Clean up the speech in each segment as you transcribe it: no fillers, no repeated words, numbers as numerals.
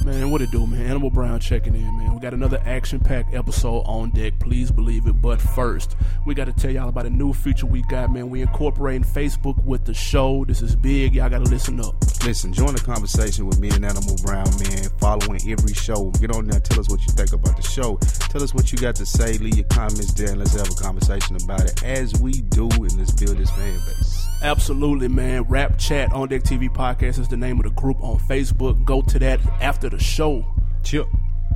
Man, what it do, man? Animal Brown checking in, man. We got another action-packed episode on deck. Please believe it. But first, we got to tell y'all about a new feature we got, man. We incorporating Facebook with the show. This is big. Y'all got to listen up. Listen, join the conversation with me and Animal Brown, man. Following every show. Get on there. Tell us what you think about the show. Tell us what you got to say. Leave your comments there and let's have a conversation about it as we do, and let's build this fan base. Absolutely, man. Rap Chat On Deck TV Podcast is the name of the group on Facebook. Go to that after the show. Chill.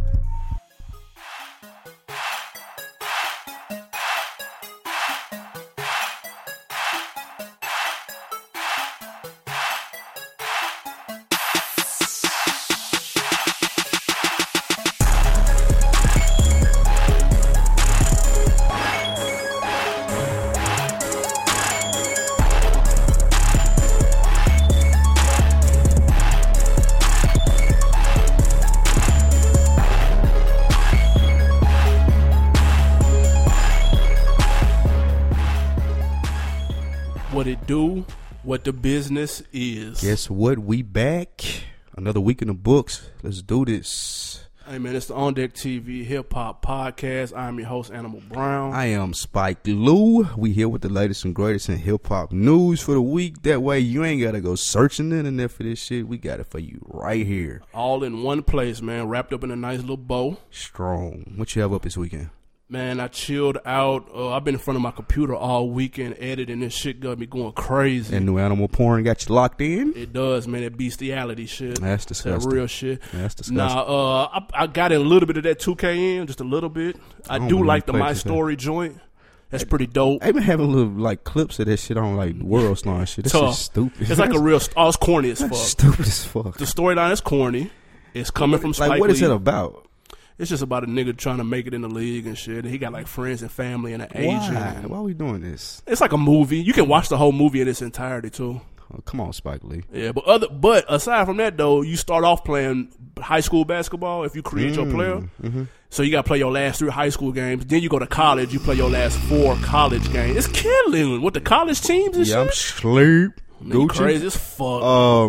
What it do, what the business is. Guess what? We back. Another week in the books. Let's do this. Hey, man, it's the On Deck TV Hip Hop Podcast. I'm your host, Animal Brown. I am Spike Lou. We here with the latest and greatest in hip hop news for the week. That way you ain't got to go searching the internet for this shit. We got it for you right here. All in one place, man. Wrapped up in a nice little bow. Strong. What you have up this weekend? Man, I chilled out. I've been in front of my computer all weekend editing. This shit got me going crazy. And new animal porn got you locked in? It does, man. That bestiality shit. That's disgusting. That real shit. That's disgusting. Nah, I got in a little bit of that 2K in, just a little bit. I do like the My Story joint. That's pretty dope. I've been having little like clips of that shit on like World Star and shit. This shit's stupid. It's like a real. Oh, it's corny as fuck. Stupid as fuck. The storyline is corny. It's coming from Spike Lee. Like, what is it about? It's just about a nigga trying to make it in the league and shit. And he got like friends and family and an agent. Why are we doing this? It's like a movie. You can watch the whole movie in its entirety too. Oh, come on, Spike Lee. Yeah, but aside from that though, you start off playing high school basketball if you create your player. Mm-hmm. So you got to play your last 3 high school games. Then you go to college, you play your last 4 college games. It's killing with the college teams and shit. I'm sleep. Gucci. Crazy as fuck.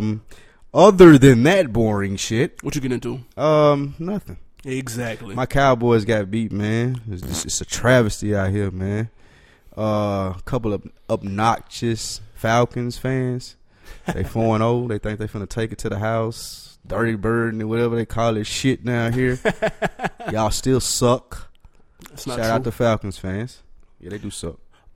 Other than that boring shit, What you get into? Nothing. Exactly. My Cowboys got beat, man. It's a travesty out here, man. Couple of obnoxious Falcons fans. They 4-0. They think they finna take it to the house. Dirty Bird and whatever they call this shit down here. Y'all still suck. That's not Shout true. out to Falcons fans. Yeah, they do suck.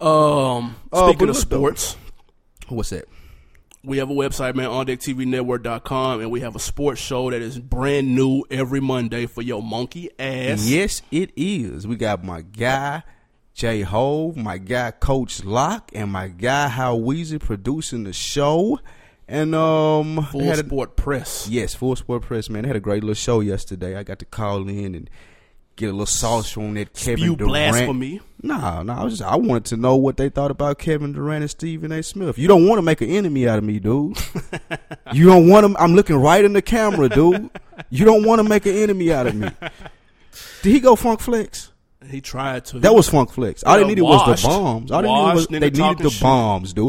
Speaking of sports, What's that? we have a website, man, OnDeckTVNetwork.com, and we have a sports show that is brand new every Monday for your monkey ass. Yes, it is. We got my guy, J Hove, my guy, Coach Locke, and my guy, How Weezy, producing the show. And Full Sport Press. Yes, Full Sport Press, man. They had a great little show yesterday. I got to call in and get a little sauce on that Kevin Spew Durant. blasphemy. Nah, I wanted to know what they thought about Kevin Durant and Stephen A. Smith. You don't want to make an enemy out of me, dude. You don't want to. I'm looking right in the camera, dude. You don't want to make an enemy out of me. Did he go Funk Flex? He tried to. That was Funk Flex. All they needed was the bombs. All Washed, they needed the shit. bombs, dude.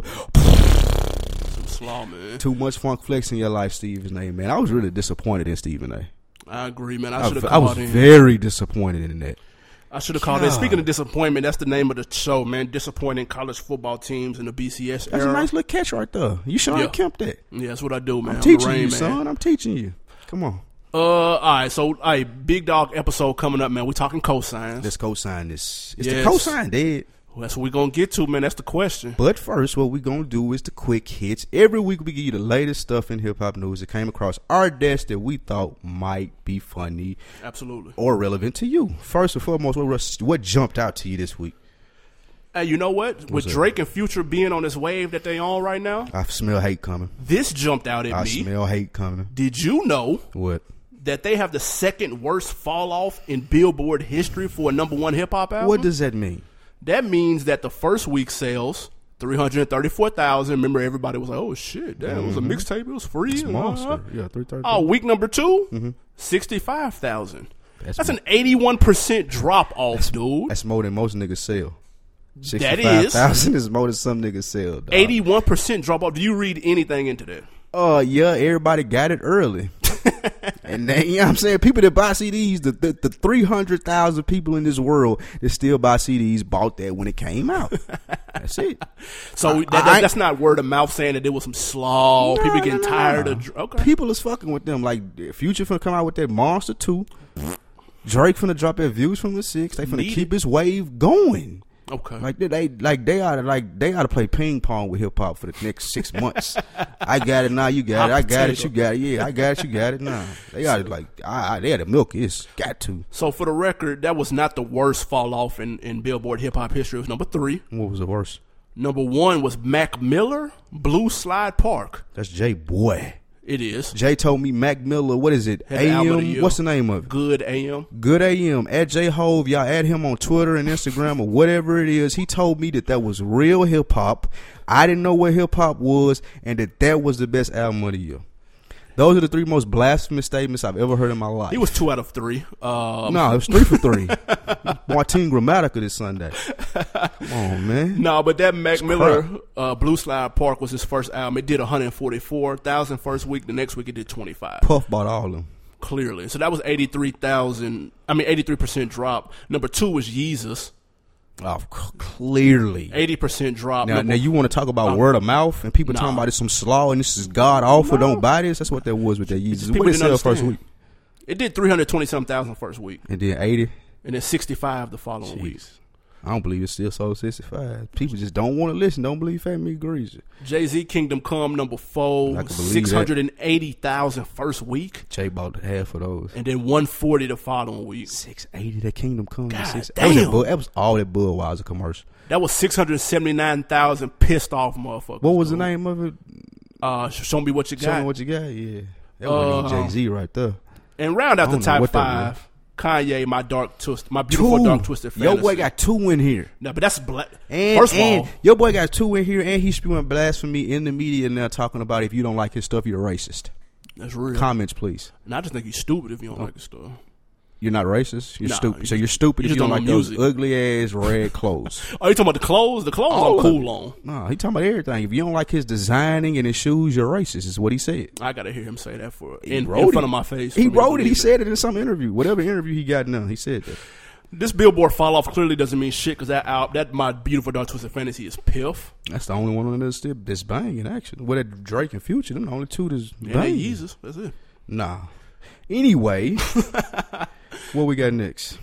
Some slaw, man. Too much Funk Flex in your life, Stephen A. Man, I was really disappointed in Stephen A. I agree, man. I should have I called was in. very disappointed in that. I should have called in. Speaking of disappointment, that's the name of the show, man. Disappointing college football teams in the BCS That's era. a nice little catch right there. You Sean Yeah. Kemp that. Yeah, that's what I do, man. I'm teaching the Rain you, Man. son. I'm teaching you. Come on. All right, so big dog episode coming up, man. We talking cosigns. Let's co-sign this. Is Yes. the cosign dead? Well, that's what we're gonna get to, man. That's the question. But first, what we're going to do is the quick hits. Every week, we give you the latest stuff in hip-hop news that came across our desk that we thought might be funny Absolutely. or relevant to you. First and foremost, what jumped out to you this week? Hey, you know what? With that? Drake and Future being on this wave that they on right now, I smell hate coming. this jumped out at I me. smell hate coming. Did you know What? that they have the second worst fall off in Billboard history for a #1 hip hop album? What does that mean? That means that the first week sales 334,000. Remember, everybody was like, "Oh shit, that was a mixtape. It was free." It's monster. Yeah, 330. Oh, week number 2, 65,000. That's an 81% drop off, dude. That's more than most niggas sell. That is 65,000 is more than some niggas sell. Dog. 81% drop off. Do you read anything into that? Yeah, everybody got it early. And then, you know what I'm saying? People that buy CDs, the 300,000 people in this world that still buy CDs bought that when it came out. That's it. So that's not word of mouth saying that there was some slaw. Nah, people getting nah. tired of. Okay. People is fucking with them. Like, Future finna come out with that Monster 2. Drake finna drop that Views from the 6. They finna keep his wave going. Okay. They oughta play ping pong with hip hop for the next 6 months. I got it now, you got it. I got it, you got it. Yeah, I got it, you got it now. They oughta they oughta milk it. Got to. So for the record, that was not the worst fall off in Billboard hip hop history. It was number 3. What was the worst? Number 1 was Mac Miller, Blue Slide Park. That's Jay Boy. It is. Jay told me Mac Miller, what is it? AM? What's the name of it? Good AM. Good AM. At J Hove, y'all add him on Twitter and Instagram or whatever it is. He told me that was real hip hop. I didn't know what hip hop was, and that was the best album of the year. Those are the 3 most blasphemous statements I've ever heard in my life. He was 2 out of 3. No, it was 3 for 3. Martin Grammatica this Sunday. Come on, man. No, but that Mac Miller Blue Slide Park was his first album. It did 144,000 first week. The next week it did 25. Puff bought all of them. Clearly. So that was 83% drop. Number 2 was Yeezus. Oh, clearly. 80% drop. Now you want to talk about word of mouth and people talking about it's some slaw and this is god awful. Don't buy this. That's what that was with that Yeezus. What did it sell first week? It did 320-something first week. And then 80. And then 65 the following week. I don't believe it still sold 65. People just don't want to listen. Don't believe Fat Me agrees. Jay-Z Kingdom Come number 4, 680,000 first week. Jay bought half of those. And then 140 the following week. 680 that Kingdom Come. God damn. That was all that Budweiser commercial. That was 679,000 pissed off motherfuckers. What was the name of it? Show Me What You Got. Show Me What You Got, yeah. That was Jay-Z right there. And round out the top 5. Kanye, My Beautiful Dark Twisted Fantasy. Your boy got 2 in here. No, but that's black. First of all, your boy got 2 in here, and he's spewing blasphemy in the media now, talking about if you don't like his stuff, you're racist. That's real. Comments, please. And I just think he's stupid if you don't like his stuff. You're not racist. You're stupid. So you're stupid if you don't like those ugly ass red clothes. Oh, you talking about the clothes? The clothes I'm cool on. No, he talking about everything. If you don't like his designing and his shoes, you're racist. Is what he said. I gotta hear him say that in front of my face. He wrote it. He said it in some interview. Whatever interview he got now, he said that. This Billboard fall off clearly doesn't mean shit because that My Beautiful Dark Twisted Fantasy is piff. That's the only one that's banging actually. With that Drake and Future, them the only 2 that's banging. Yeezus, that's it. Nah. Anyway. What we got next?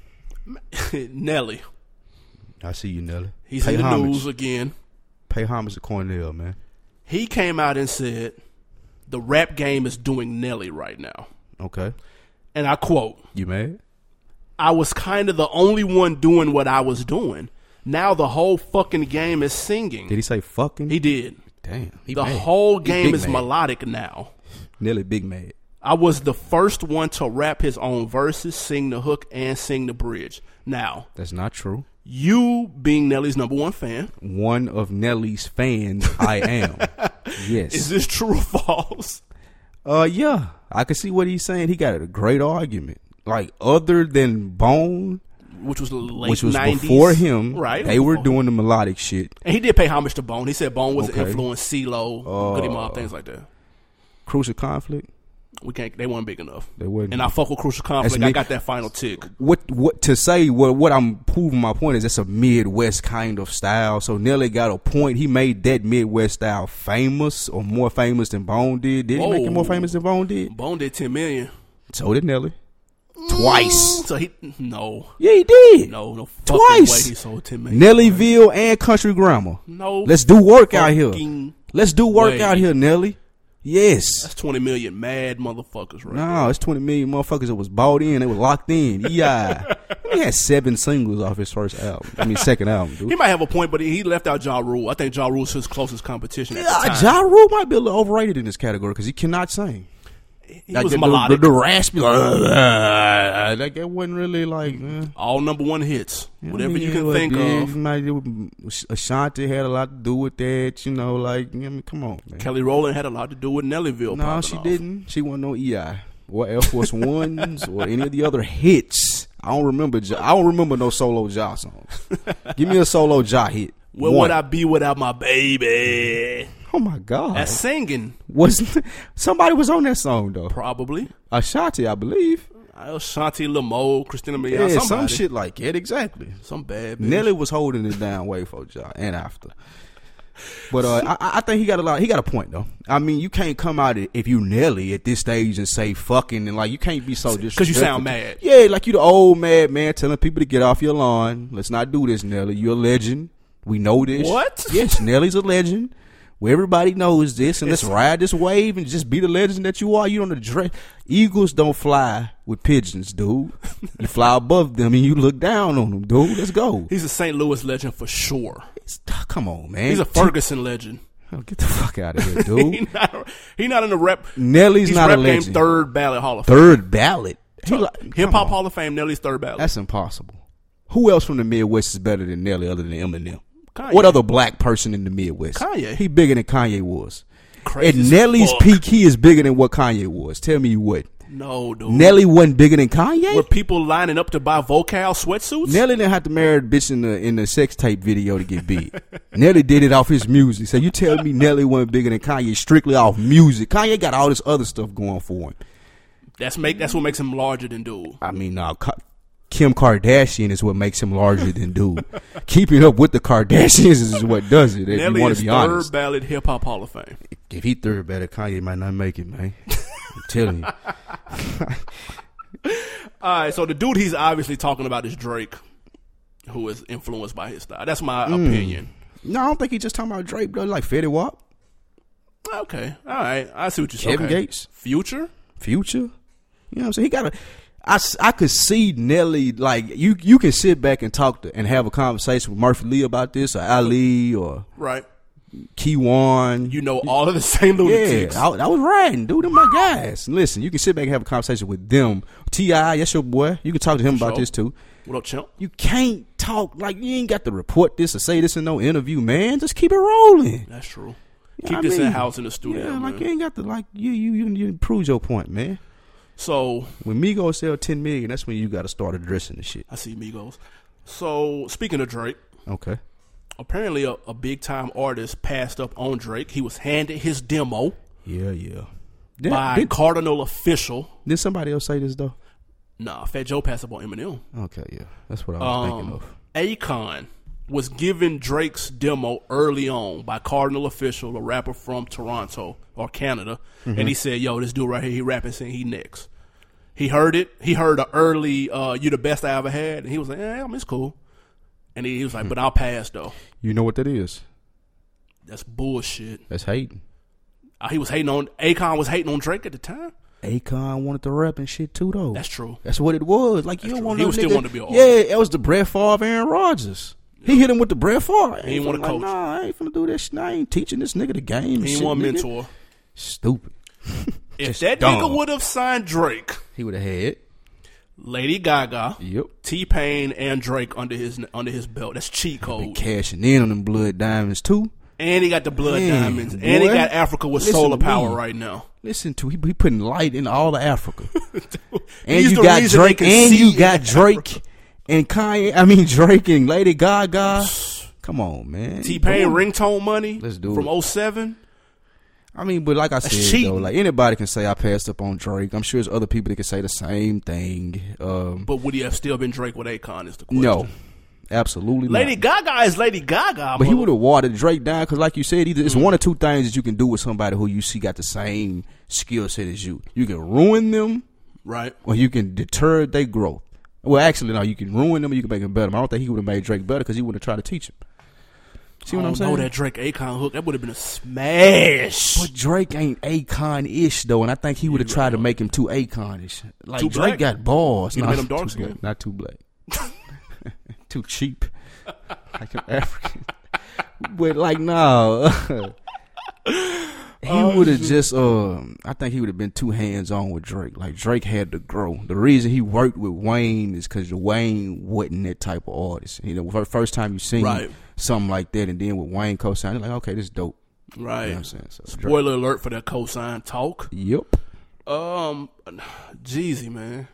Nelly. I see you, Nelly. He's in the news again. Pay homage to Cornell, man. He came out and said, the rap game is doing Nelly right now. Okay. And I quote, you mad? I was kind of the only one doing what I was doing. Now the whole fucking game is singing. Did he say fucking? He did. Damn. The whole game is melodic now. Nelly big mad. I was the first one to rap his own verses, sing the hook, and sing the bridge. Now, that's not true. You being Nelly's number 1 fan. One of Nelly's fans, I am. Yes. Is this true or false? Yeah. I can see what he's saying. He got a great argument. Like, other than Bone, which was late which was 90s. Before him, right? They were doing the melodic shit. And he did pay homage to Bone. He said Bone was an influence, CeeLo, Goody Mob, things like that. Crucial Conflict. We can't. They weren't big enough. They weren't. And I fuck with Crucial Conflict. I got that final tick. What to say? What I'm proving my point is it's a Midwest kind of style. So Nelly got a point. He made that Midwest style famous or more famous than Bone did. Did he make it more famous than Bone did? Bone did 10 million. So did Nelly. Twice. So no. Yeah, he did. No twice. Way he sold 10 million. Nellyville and Country Grammar. No. Let's do work out here. Let's do work out here, Nelly. Yes. That's 20 million mad motherfuckers right No, it's 20 million motherfuckers that was bought in. They were locked in. Yeah. He had 7 singles off his first album. Second album, dude. He might have a point, but he left out Ja Rule. I think Ja Rule's his closest competition at the time. Ja Rule might be a little overrated in this category because he cannot sing. He was melodic. The raspy, like that wasn't really like all number 1 hits. Whatever you can think of. Ashanti had a lot to do with that, come on, man. Kelly Rowland had a lot to do with Nellyville. No, she didn't. She wasn't no EI or Air Force Ones or any of the other hits. I don't remember no solo Ja songs. Give me a solo Ja hit. Where would I be without my baby? Oh my God. That's singing. Somebody was on that song though. Probably. Ashanti, I believe. Shanti Lamo, Christina Milian, Yeah, somebody. some shit like it, exactly. Some bad bitch. Nelly was holding it down way for y'all and after. But I think he got a point though. I mean, you can't come out if you Nelly at this stage and say fucking and like you can't be so disrespectful. Because you sound mad. Yeah, like you the old mad man telling people to get off your lawn. Let's not do this, Nelly. You're a legend. We know this. What? Yes, Nelly's a legend. Where everybody knows this, and let's ride this wave and just be the legend that you are. You don't address eagles don't fly with pigeons, dude. You fly above them and you look down on them, dude. Let's go. He's a St. Louis legend for sure. Come on, man. He's a Ferguson legend. Oh, get the fuck out of here, dude. he not in the rep. Nelly's he's not rep a legend. game third ballot Hall of Fame. Third ballot. Hip Hop Hall of Fame. Nelly's third ballot. That's impossible. Who else from the Midwest is better than Nelly other than Eminem? Kanye. What other black person in the Midwest? Kanye. He bigger than Kanye was. Crazy At Nelly's fuck. peak, he is bigger than what Kanye was. Tell me what. No, dude. Nelly wasn't bigger than Kanye? Were people lining up to buy Vocal sweatsuits? Nelly didn't have to marry a bitch in the sex tape video to get big. Nelly did it off his music. So you tell me Nelly wasn't bigger than Kanye strictly off music. Kanye got all this other stuff going for him. That's what makes him larger than dude. I mean, Kim Kardashian is what makes him larger than dude. Keeping up with the Kardashians is what does it. If Nelly you want is to be third honest, ballot Hip Hop Hall of Fame. if he third ballot, Kanye might not make it, man. I'm telling you. All right, so the dude he's obviously talking about is Drake, who is influenced by his style. That's my opinion. No, I don't think he's just talking about Drake, bro. Like Fetty Wap, Okay, all right, I see what you're saying. Kevin Gates, Future. Future. You know what I'm saying? He got a. I could see Nelly, like you can sit back and talk to and have a conversation with Murphy Lee about this, or Ali, or Right. Keywan. You know all of the same lunatics. Yeah, I was riding, dude. Them my guys. Listen, you can sit back and have a conversation with them. T.I., that's your boy. You can talk to him about this too. What up, Chimp? You can't talk like you ain't got to report this or say this in no interview, man. Just keep it rolling. That's true. You know Keep what this I mean? in house in the studio. Yeah, man. like you ain't got to like you prove your point, man. So When Migos sell 10 million, that's when you got to start addressing the shit. I see Migos. So speaking of Drake, Okay. apparently a big time artist passed up on Drake. He was handed his demo Yeah. by Cardinal Official. Did somebody else say this though? Nah, Fat Joe passed up on Eminem. Okay, yeah, that's what I was thinking of. Akon was given Drake's demo early on by Cardinal Official, a rapper from Toronto or Canada, and he said, "Yo, this dude right here, he rapping, saying he next." He heard it. He heard the early "You the best I ever had," and he was like, it's cool." And he was like, "But I'll pass though." You know what that is? That's bullshit. That's hating. He was hating on Akon. Was hating on Drake at the time. Akon wanted to rap and shit too, though. That's true. That's what it was. Like you don't true. want He no was still nigga. wanting to be an artist. Yeah, it was the Brett Favre, Aaron Rodgers. He hit him with the Brett Favre. He ain't want to coach. Nah, I ain't finna do that shit. I ain't teaching this nigga the game. and He ain't shit, want nigga. mentor. Stupid. If Just that dumb. nigga would have signed Drake, He would have had. Lady Gaga, Yep. T-Pain, and Drake under his belt. That's cheat Been code. cashing in on them blood diamonds too. And he got the blood Man, diamonds. boy. And he got Africa with Listen solar to power me. right now. Listen to he putting light in all of Africa. And He's you the got reason they Drake. can And see you in got Africa. Drake and Kanye. I mean Drake and Lady Gaga. Come on, man. T-Pain Come on. ringtone money Let's do from it. 07. I mean, but like I said, cheating. though, like anybody can say I passed up on Drake. I'm sure there's other people that can say the same thing. But would he have still been Drake with Akon is the question. No, absolutely Lady not. Gaga is Lady Gaga. But he would have watered Drake down because, like you said, either it's one or two things that you can do with somebody who you see got the same skill set as you. You can ruin them, Right. or you can deter their growth. Well, actually, no, you can ruin them or you can make them better. I don't think he would have made Drake better because he would have tried to teach him. See what I'm saying? Oh, that Drake Akon hook, that would have been a smash. But Drake ain't Akon-ish, though, and I think he would have tried to make him too Akon-ish. Like, Too Drake black? got balls. He'd have Nah, made him dark too skin. black. Not too black. Too cheap. Like an African. But, like, no. He would have just, I think he would have been too hands-on with Drake. Like, Drake had to grow. The reason he worked with Wayne is because Wayne wasn't that type of artist. You know, first time you seen Right. something like that, and then with Wayne co-signing, like, okay, this is dope. Right. You know what I'm saying? So, Spoiler alert for that cosign talk. Yep. Jeezy, man.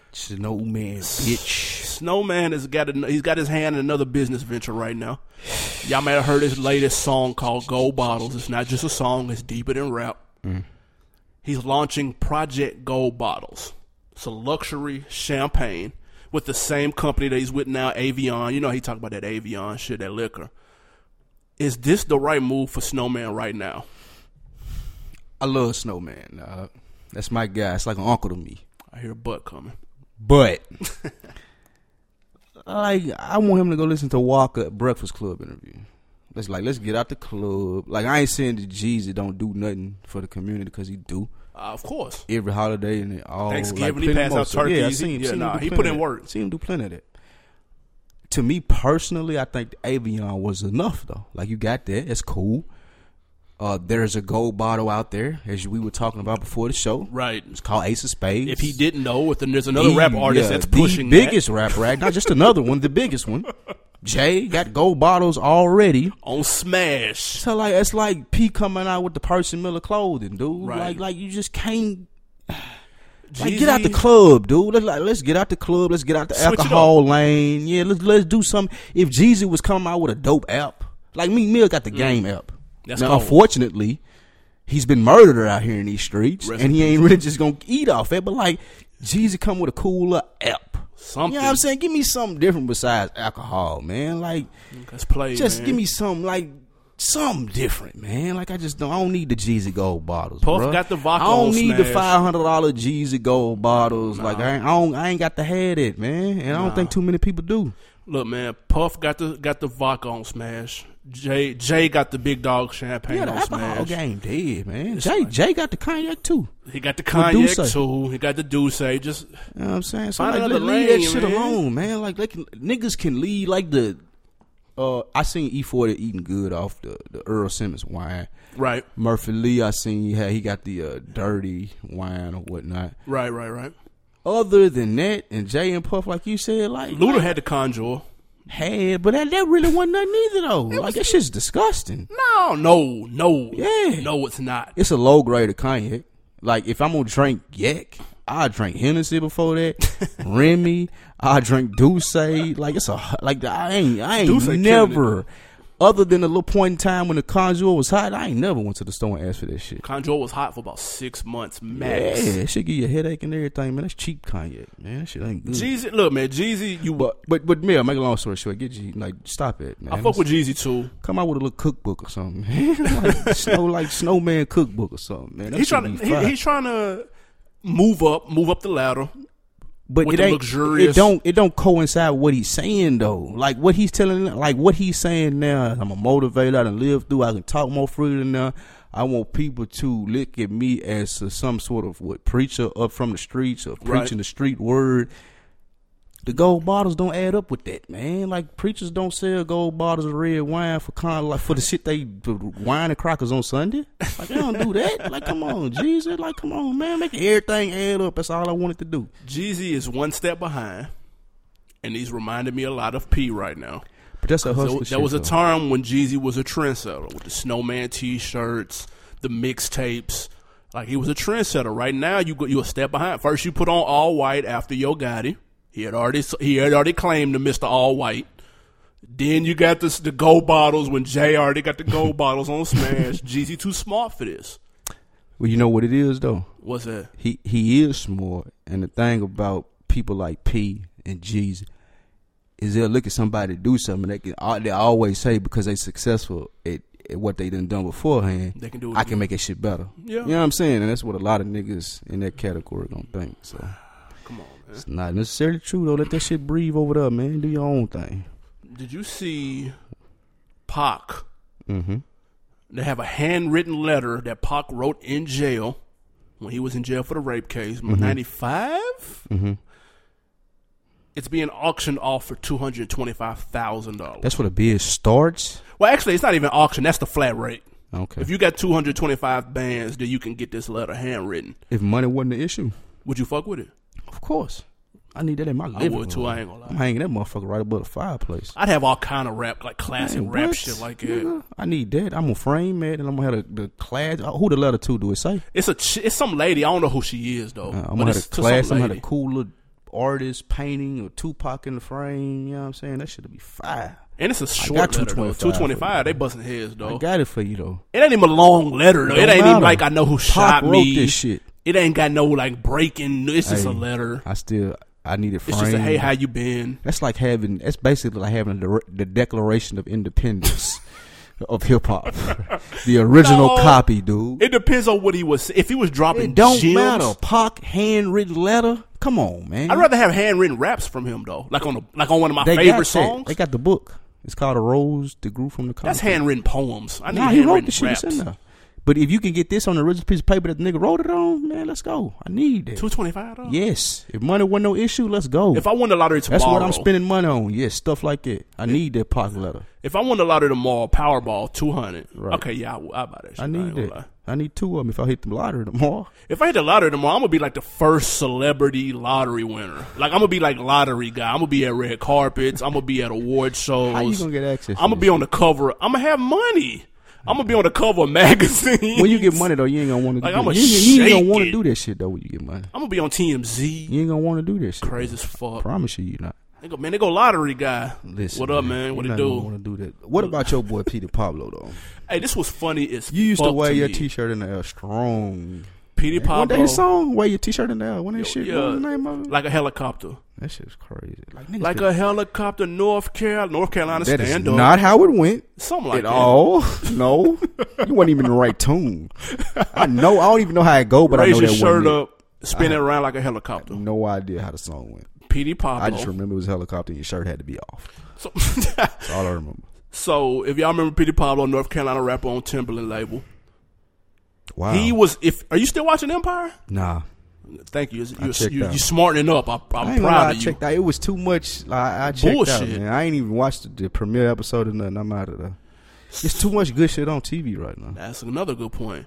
Snowman, bitch. Snowman he's got his hand in another business venture right now. Y'all may have heard his latest song called Gold Bottles. It's not just a song. It's deeper than rap. He's launching Project Gold Bottles. It's a luxury champagne with the same company that he's with now, Avion. You know he talked about that Avion shit, that liquor. Is this the right move for Snowman right now? I love Snowman. That's my guy. It's like an uncle to me. I hear a butt coming. But I want him to go listen to Walker at Breakfast Club interview. Let's get out the club. Like, I ain't saying that Jeezy don't do nothing for the community, because he do. Of course. Every holiday and all. Thanksgiving, he passed out turkeys. He put in work. See him do plenty of that. To me personally, I think the Avion was enough though. Like, you got that. It's cool. There's a gold bottle out there, as we were talking about before the show. Right. It's called Ace of Spades. If he didn't know, there's another rap artist that's pushing the biggest rap rag, not just another one, the biggest one. Jay got gold bottles already on Smash. So like, it's like P coming out with the Percy Miller clothing, dude. Right. Like you just can't. Like, get out the club, dude. Let's get out the club. Let's get out the alcohol lane. Yeah, let's do something. If Jeezy was coming out with a dope app, like Meek Mill got the Game app. That's now, unfortunately, he's been murdered out here in these streets, and he ain't really just gonna eat off it. But like, Jeezy come with a cooler app. Something. You know what I'm saying? Give me something different besides alcohol, man. Like, let's play. Just man. Give me something like. Something different, man. Like, I don't need the Jeezy gold bottles. Puff bro. got the vodka. I don't need Smash. the $500 Jeezy gold bottles. Nah. Like, I ain't got to have it, man. And I don't think too many people do. Look, man, Puff got the vodka on Smash. Jay got the big dog champagne on Smash. The game dead, man. Jay got the cognac too. He got the cognac too. He got the Douce. Just, you know what I'm saying? So like, leave that shit alone, man. Like, niggas can lead like the. I seen E40 eating good off the Earl Simmons wine. Right. Murphy Lee, I seen he got the dirty wine or whatnot. Right. Other than that, and Jay and Puff, like you said, like Luda had the Conjure. But that really wasn't nothing either though. Like, that shit's disgusting. No. Yeah. No, it's not. It's a low grade of cognac. Like, if I'm gonna drink yak, I drink Hennessy before that. Remy, I drink Douce. Like, I ain't Douce never. Other than a little point in time when the Conjure was hot, I ain't never went to the store and asked for that shit. Conjure was hot for about 6 months max. Yeah, it should give you a headache and everything, man. That's cheap cognac, man. That shit ain't good. Jeezy, look, man, Jeezy, you. But Mel, make a long story short, get G, like, stop it, man. I fuck with Jeezy too. Come out with a little cookbook or something, man. like Snowman cookbook or something, man. He's trying to move up the ladder. But it don't coincide with what he's saying though. Like, what he's saying now, I'm a motivator, I done live through, I can talk more freely now. I want people to look at me as some sort of preacher up from the streets or preaching the street word. The gold bottles don't add up with that, man. Like, preachers don't sell gold bottles of red wine for for the shit wine and crackers on Sunday. Like, they don't do that. Like, come on, Jeezy. Like, come on, man. Make everything add up. That's all I wanted to do. Jeezy is one step behind, and he's reminding me a lot of P right now. But that's a hustle. There was a time when Jeezy was a trendsetter with the Snowman T-shirts, the mixtapes. Like, he was a trendsetter. Right now, you a step behind. First, you put on all white after Yo Gotti. He had already claimed to Mr. All White. Then you got the gold bottles when Jay already got the gold bottles on Smash. Jeezy too smart for this. Well, you know what it is though. What's that? He is smart, and the thing about people like P and Jeezy is they'll look at somebody to do something. They always say because they successful at what they done beforehand. They can do it. I can make that shit better. Yeah. You know what I'm saying? And that's what a lot of niggas in that category gonna think. So. Come on, man. It's not necessarily true though. Let that shit breathe over there, man. Do your own thing. Did you see Pac? Mm-hmm. They have a handwritten letter that Pac wrote in jail when he was in jail for the rape case. 95? Mm-hmm. It's being auctioned off for $225,000. That's where the bid starts? Well, actually, it's not even auction. That's the flat rate. Okay. If you got 225 bands, then you can get this letter handwritten. If money wasn't the issue. Would you fuck with it? Of course. I need that in my living room. I would too, I ain't gonna lie. I'm hanging that motherfucker right above the fireplace. I'd have all kind of rap, like classic rap shit like that. Yeah, I need that. I'm gonna frame it, and I'm gonna have the class. Who the letter to do it say? It's some lady. I don't know who she is though. I'm gonna have a class. I'm gonna have a cool little artist painting or Tupac in the frame. You know what I'm saying? That shit'll be fire. And it's a short got letter, though. 225. 225, they busting heads, though. I got it for you though. It ain't even a long letter, though. It ain't even like I know who shot wrote me. this shit. It ain't got no like breaking. It's just a letter. I need it framed. It's just a hey, how you been? That's basically like having the Declaration of Independence of hip hop. The original copy, dude. It depends on what he was. If he was dropping It don't gems, matter. Pac handwritten letter. Come on, man. I'd rather have handwritten raps from him though. Like on one of my favorite songs. They got the book. It's called A Rose that Grew from the Concrete. That's handwritten poems. I need he wrote handwritten the shit. raps. It's in there. But if you can get this on the original piece of paper that the nigga wrote it on, man, let's go. I need that. $225 though? Yes. If money wasn't no issue, let's go. If I won the lottery tomorrow, that's what I'm spending money on. Yes, stuff like that. I need that Pac letter. If I won the lottery tomorrow, Powerball 200. Right. Okay, yeah, I buy that shit. I need that. I need two of them if I hit the lottery tomorrow. If I hit the lottery tomorrow, I'm gonna be like the first celebrity lottery winner. Like I'm gonna be like lottery guy. I'm gonna be at red carpets. I'm gonna be at award shows. How you gonna get access? I'm gonna be on the cover. I'm gonna have money. I'm gonna be on the cover of magazines. When you get money though, you ain't gonna want to. Like, do I'ma you ain't gonna want to shake do that shit though. When you get money, I'm gonna be on TMZ. You ain't gonna want to do that shit. Crazy as fuck. Promise you not. They go lottery guy. Listen, what up, man? What it do? Want to do that? What about your boy Petey Pablo though? Hey, this was funny as you used fuck to wear your me. T-shirt in the air strong. Petey Pablo. What that his song? Wear your T-shirt in the air. What that shit? Yeah, What was the name of it? Like a helicopter. That shit's crazy. Like a helicopter, North Carolina. That stand is up. not how it went. Something like at that. all. No, you wasn't even in the right tune. I know. I don't even know how it go, but Raise I know your that shirt wasn't up, spin it around like a helicopter. No idea how the song went. Petey Pablo. I just remember it was a helicopter and your shirt had to be off. So, That's all I remember. So if y'all remember Petey Pablo, North Carolina rapper on Timberland label. Wow. He was. Are you still watching Empire? Nah. Thank you. You're out. smartening up. I'm proud of you. Checked out. It was too much. I checked Bullshit. out, man. I ain't even watched the premiere episode or nothing. I'm out of there. It's too much good shit on TV right now. That's another good point.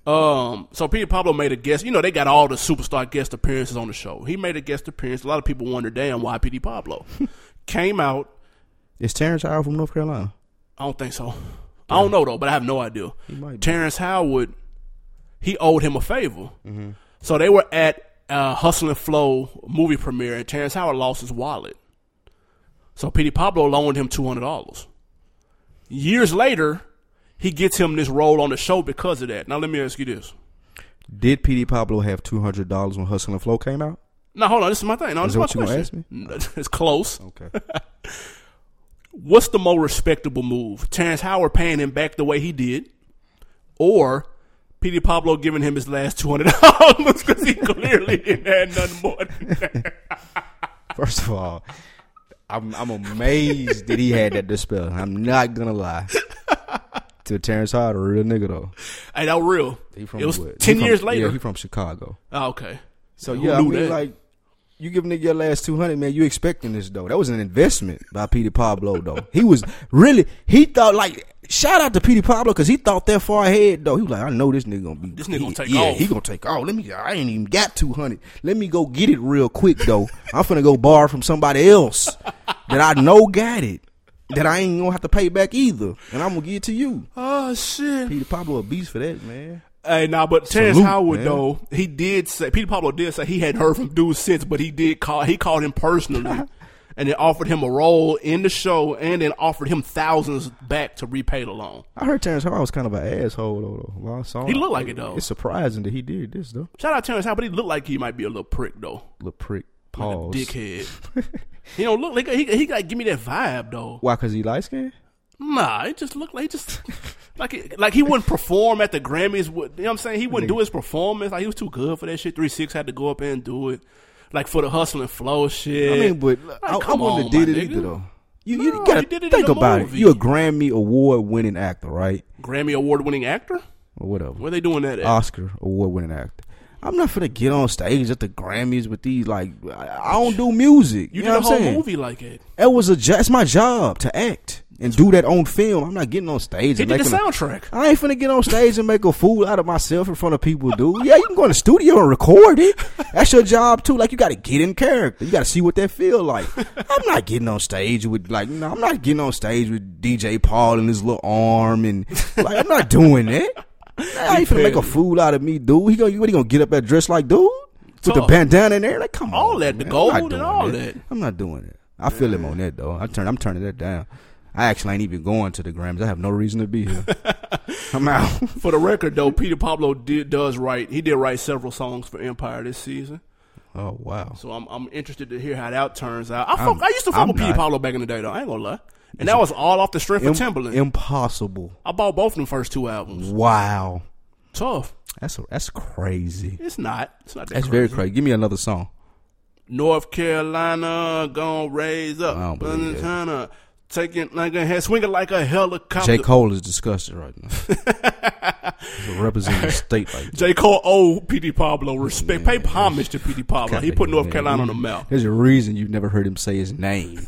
So Petey Pablo made a guest. You know, they got all the superstar guest appearances on the show. He made a guest appearance. A lot of people wonder, damn, why Petey Pablo? Came out. Is Terrence Howard from North Carolina? I don't think so. I don't know, though, but I have no idea. He might be. Terrence Howard, he owed him a favor. Mm-hmm. So they were at Hustle and Flow movie premiere, and Terrence Howard lost his wallet. So Petey Pablo loaned him $200. Years later, he gets him this role on the show because of that. Now, let me ask you this. Did Petey Pablo have $200 when Hustle and Flow came out? No, hold on. This is my thing. No, Is this that is my what you question. gonna ask me? It's close. Okay. What's the more respectable move? Terrence Howard paying him back the way he did, or Petey Pablo giving him his last $200 because he clearly didn't have nothing more than that. First of all, I'm amazed that he had that dispel. I'm not gonna lie. To Terrence Howard, a real nigga though. Hey, that was real. It was 10 years later. Yeah, he from Chicago. Oh, okay. So Who yeah, I knew mean, that? like, you give a nigga your last 200, man. You expecting this though? That was an investment by Petey Pablo though. He was really. He thought like. Shout out to Petey Pablo because he thought that far ahead though. He was like, I know this nigga gonna be. This nigga gonna take yeah, off. he gonna take off. I ain't even got 200. Let me go get it real quick though. I'm finna go borrow from somebody else that I know got it. That I ain't gonna have to pay back either, and I'm gonna give it to you. Oh shit. Petey Pablo a beast for that, man. Hey, nah, but Terrence Salute, Howard man. though, he did say Petey Pablo did say he hadn't heard from dude since, but he called him personally. And then offered him a role in the show, and then offered him thousands back to repay the loan. I heard Terrence Howard was kind of an asshole though. Well, I saw He him. looked like it though. It's surprising that he did this though. Shout out Terrence Howard, but he looked like he might be a little prick though, Little prick. like a Pause. dickhead. He don't look like he got give me that vibe though. Why? Cause he light skinned? Nah, it just looked like like he wouldn't perform at the Grammys. You know what I'm saying? He wouldn't do his performance. Like he was too good for that shit. 3-6 had to go up there and do it. Like for the Hustle and Flow shit. I mean, but I come wouldn't on, have did my it nigga. either though. You No, gotta he did it think in a about movie. it. You a Grammy award winning actor, right? Grammy award winning actor? Or whatever. Where they doing that at? Oscar award winning actor. I'm not finna get on stage at the Grammys with these like I don't do music. you know did a what I'm whole saying? movie like it. It's my job to act and do that on film. I'm not getting on stage He and did the making soundtrack. I ain't finna get on stage and make a fool out of myself in front of people, dude. Yeah, you can go in the studio and record it. That's your job too. Like you gotta get in character. You gotta see what that feel like. I'm not getting on stage with I'm not getting on stage with DJ Paul and his little arm and like I'm not doing that. I ain't finna make a fool out of me, dude. What he gonna get up there dressed like dude? With the Tough. bandana in there? Like come All on. that, the man. gold I'm not and doing all that. I'm not doing it. I feel him on that though. I'm turning that down. I actually ain't even going to the Grammys. I have no reason to be here. I'm out. For the record, though, Petey Pablo did write several songs for Empire this season. Oh wow! So I'm interested to hear how that turns out. I used to fuck with Petey Pablo back in the day, though. I ain't gonna lie, and that was all off the strength of Timberland. Impossible. I bought both of them first 2 albums. Wow, tough. That's crazy. It's not. It's not. That's very crazy. Give me another song. North Carolina gonna raise up. I don't believe that. Taking like a head, swinging like a helicopter. J. Cole is disgusted right now. Representing the state like that. J. Cole owe Petey Pablo respect. Pay homage to Petey Pablo. He put North Carolina on the map. There's a reason you've never heard him say his name.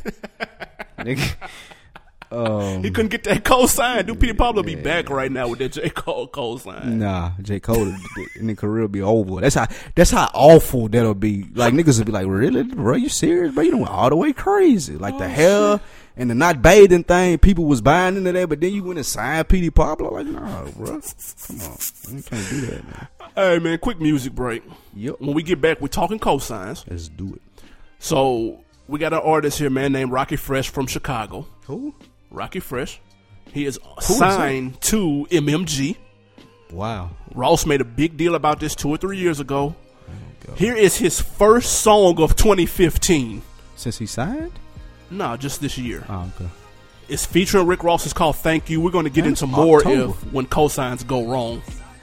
He couldn't get that cosign. Do Petey Pablo be back right now with that J. Cole cosign? Nah, J. Cole and the career will be over. That's how awful that'll be. Like niggas will be like, really, bro? You serious, bro? You went all the way crazy. Like the hair and the not bathing thing. People was buying into that, but then you went and signed Petey Pablo. Like, nah, bro, come on, you can't do that, man. Hey, man, quick music break. Yep. When we get back, we're talking cosigns. Let's do it. So we got an artist here, man, named Rocky Fresh from Chicago. Who? Rocky Fresh. He is signed to MMG. Wow. Ross made a big deal about this 2 or 3 years ago. Oh, here is his first song of 2015. Since he signed? No, just this year. Oh, okay. It's featuring Rick Ross. It's called Thank You. We're going to get into more when cosigns go wrong.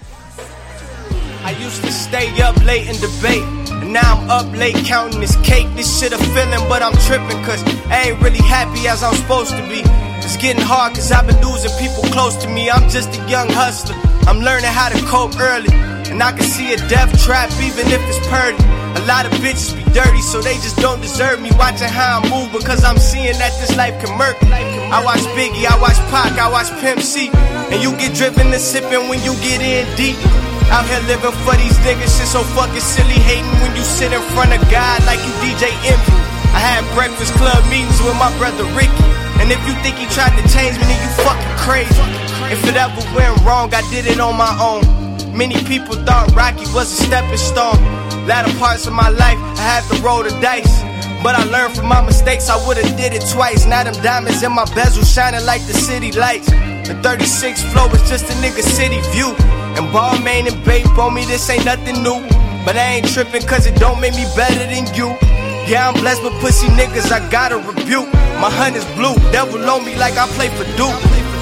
I used to stay up late and debate, and now I'm up late counting this cake. This shit a feeling, but I'm tripping cause I ain't really happy as I'm supposed to be. It's getting hard cause I've been losing people close to me. I'm just a young hustler, I'm learning how to cope early, and I can see a death trap even if it's purdy. A lot of bitches be dirty, so they just don't deserve me. Watching how I move because I'm seeing that this life can murk. I watch Biggie, I watch Pac, I watch Pimp C, and you get driven to sipping when you get in deep. Out here living for these niggas, shit so fucking silly. Hating when you sit in front of God like you DJ Envy. I had breakfast club meetings with my brother Ricky, and if you think he tried to change me, then you fucking crazy. If it ever went wrong, I did it on my own. Many people thought Rocky was a stepping stone. Latter parts of my life, I had to roll the dice, but I learned from my mistakes, I would've did it twice. Now them diamonds in my bezel shining like the city lights. The 36th floor is just a nigga city view, and Balmain and Bape on me, this ain't nothing new. But I ain't tripping cause it don't make me better than you. Yeah, I'm blessed with pussy niggas, I gotta rebuke. My hunt is blue, devil on me like I play for Duke.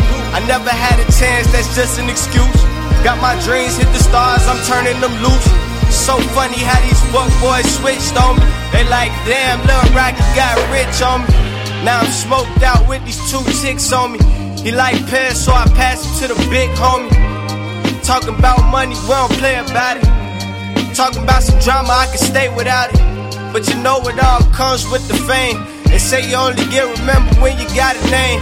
I never had a chance, that's just an excuse. Got my dreams, hit the stars, I'm turning them loose. So funny how these fuck boys switched on me. They like, damn, Lil Rocky got rich on me. Now I'm smoked out with these 2 chicks on me. He like Pez, so I pass him to the big homie. Talking about money, we don't play about it. Talking about some drama, I can stay without it. But you know it all comes with the fame. They say you only get remembered when you got a name.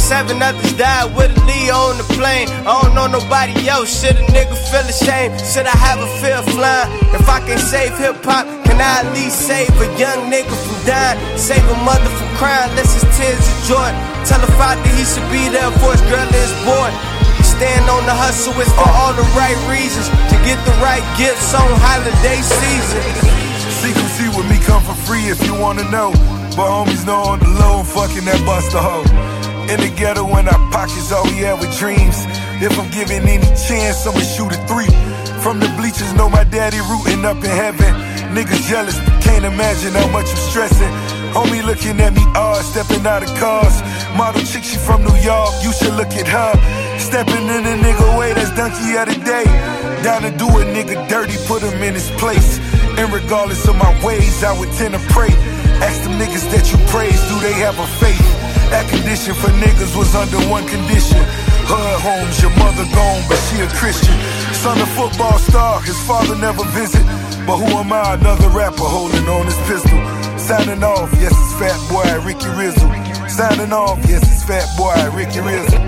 7 others died with a Leo on the plane. I don't know nobody else, shit a nigga feel ashamed. Should I have a fear flying? If I can save hip-hop, can I at least save a young nigga from dying? Save a mother from crying, unless it's tears of joy. Tell a father he should be there for his girl and his boy. Stand on the hustle, it's for all the right reasons. To get the right gifts on holiday season. Secrecy with me come for free if you wanna know. But homies know on the low, I'm fucking that buster hoe. In the ghetto when our pockets all we have with dreams. If I'm given any chance, I'ma shoot a 3. From the bleachers, know my daddy rooting up in heaven. Niggas jealous, but can't imagine how much I'm stressing. Homie looking at me odd, stepping out of cars. Model chick, she from New York, you should look at her. Stepping in a nigga way, that's donkey of the day. Down to do a nigga dirty, put him in his place. And regardless of my ways, I would tend to pray. Ask them niggas that you praise, do they have a faith? That condition for niggas was under one condition. Her home's your mother gone, but she a Christian. Son of football star, his father never visit. But who am I, another rapper holding on his pistol? Signing off, yes it's Fat Boy Ricky Rizzle. Signing off, yes it's Fat Boy Ricky Rizzle.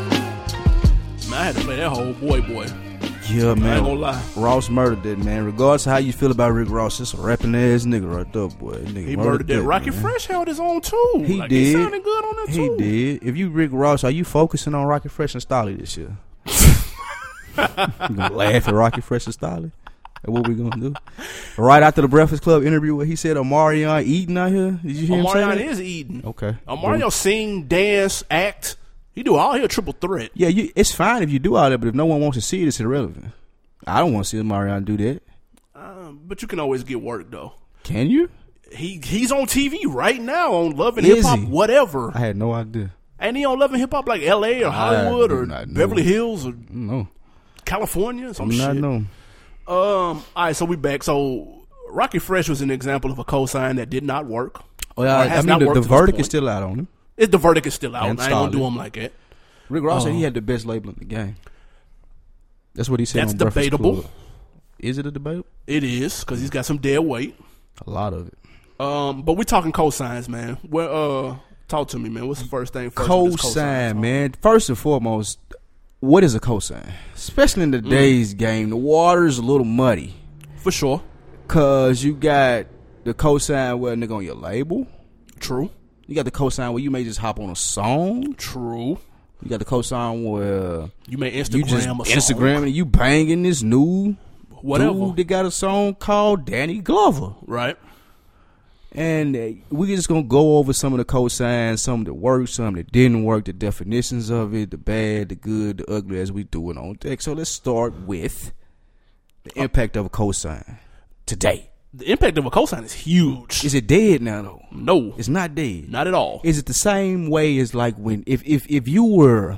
Man, I had to play that whole boy. Yeah, man. I ain't gonna lie. Ross murdered that, man. Regardless of how you feel about Rick Ross, it's a rapping ass nigga right there, boy. Nigga He murdered that. Rocky man. Fresh held his own too. He like, did. He sounded good on that too. He did. If you Rick Ross, are you focusing on Rocky Fresh and Stolly this year? You gonna laugh at Rocky Fresh and Stolly? That's what we gonna do. Right after the Breakfast Club interview where he said Omarion eating out here. Did you hear him say Omarion that? is eating. Okay. Omarion sing, dance, act. He do all here triple threat. Yeah, it's fine if you do all that, but if no one wants to see it, it's irrelevant. I don't want to see Omarion do that. But you can always get work though. Can you? He's on TV right now on Love and Hip Hop, he? whatever. I had no idea. Ain't he on Love and Hip Hop like L.A. or Hollywood or Beverly Hills or No. California or some I'm shit? not know. All right, so we back. So Rocky Fresh was an example of a cosign that did not work. Oh, yeah, I mean, the verdict is still out on him. The verdict is still out. I ain't And gonna do solid. him like that. Rick Ross said he had the best label in the game. That's what he said. That's on Breakfast debatable. Club. Is it a debate? It is, because he's got some dead weight. A lot of it. But we talking cosigns, man. Well, talk to me, man. What's the first thing first? with this Cosign, man. First and foremost, what is a cosign? Especially in today's game, the water's a little muddy. For sure. Because you got the cosign where a nigga on your label. True. You got the cosign where you may just hop on a song. True. You got the cosign where You may you just Instagram a song. Instagram and you banging this new Whatever. dude that got a song called Danny Glover. Right. And we're just going to go over some of the cosigns, some that worked, some that didn't work, the definitions of it, the bad, the good, the ugly, as we do it on deck. So let's start with the impact of a cosign today. The impact of a cosign is huge. Is it dead now, though? No. It's not dead. Not at all. Is it the same way as like when if you were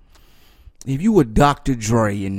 Dr. Dre in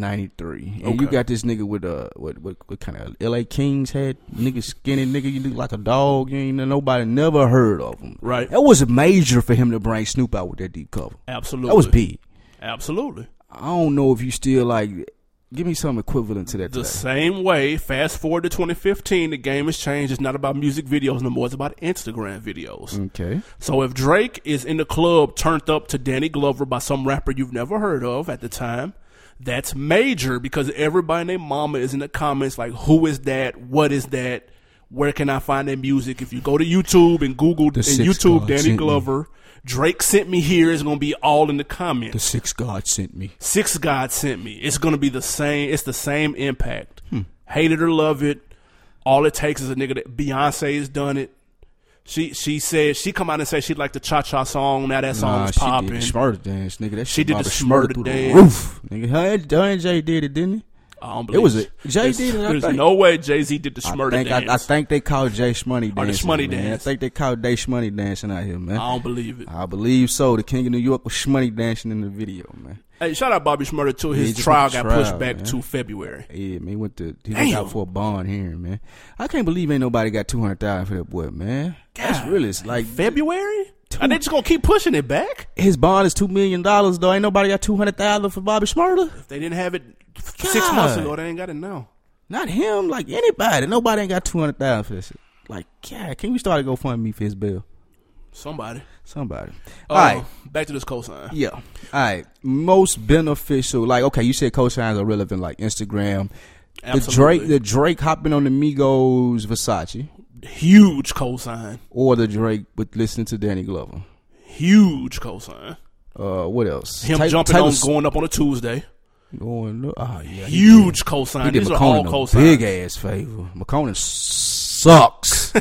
1993 and you Okay. got this nigga with what kind of LA Kings had, nigga skinny nigga, you look like a dog, you ain't nobody never heard of him. Right. That was major for him to bring Snoop out with that deep cover. Absolutely. That was big. Absolutely. I don't know if you still like. Give me some equivalent to that The today. same way, fast forward to 2015, the game has changed. It's not about music videos no more. It's about Instagram videos. Okay. So if Drake is in the club turned up to Danny Glover by some rapper you've never heard of at the time, that's major because everybody and their mama is in the comments like, who is that? What is that? Where can I find their music? If you go to YouTube and Google The and Six YouTube God Danny sent me. Glover, Drake sent me here is going to be all in the comments. The Six God sent me. Six God sent me. It's going to be the same. It's the same impact. Hate it or love it. All it takes is a nigga that Beyonce has done it. She said she come out and say she liked the Cha Cha song. Now that song is she did popping. the Smurder dance, nigga. That She shit did about the to Smurder through dance. the roof, nigga. Her and Jay did it, didn't he? I don't It believe was a Jay did it. I There's think. no way Jay-Z did the Smurder dance. I think they called Jay Shmoney Or the dancing. Shmoney man. dance. I think they called Jay Shmoney dancing out here, man. I don't believe it. I believe so. The King of New York was Shmoney dancing in the video, man. Hey, shout out Bobby Shmurda too. Yeah, His he just trial went to got pushed trial, back man. to February. Yeah, man. He went Damn. out for a bond hearing, man. I can't believe ain't nobody got $200,000 for that boy, man. That's God. really it's like February? Are they just gonna keep pushing it back? his bond is $2 million though. Ain't nobody got $200,000 for Bobby Shmurda. If they didn't have it 6 God. months ago, they ain't got it now. Not him, like anybody. Nobody ain't got $200,000 for this shit. Like, God, can we start a GoFundMe for his bill? Somebody. Somebody. All right. Back to this cosign. Yeah. All right. Most beneficial, like, okay, you said cosigns are relevant, like Instagram. Absolutely. The Drake hopping on the Migos Versace, Huge cosign. or the Drake with listening to Danny Glover. Huge cosign. What else? Him Taylor- jumping Taylor on, going up on a Tuesday. Going, oh, yeah. Huge He cosign. did These are all McConan a cosigns. big ass favor. McConan sucks.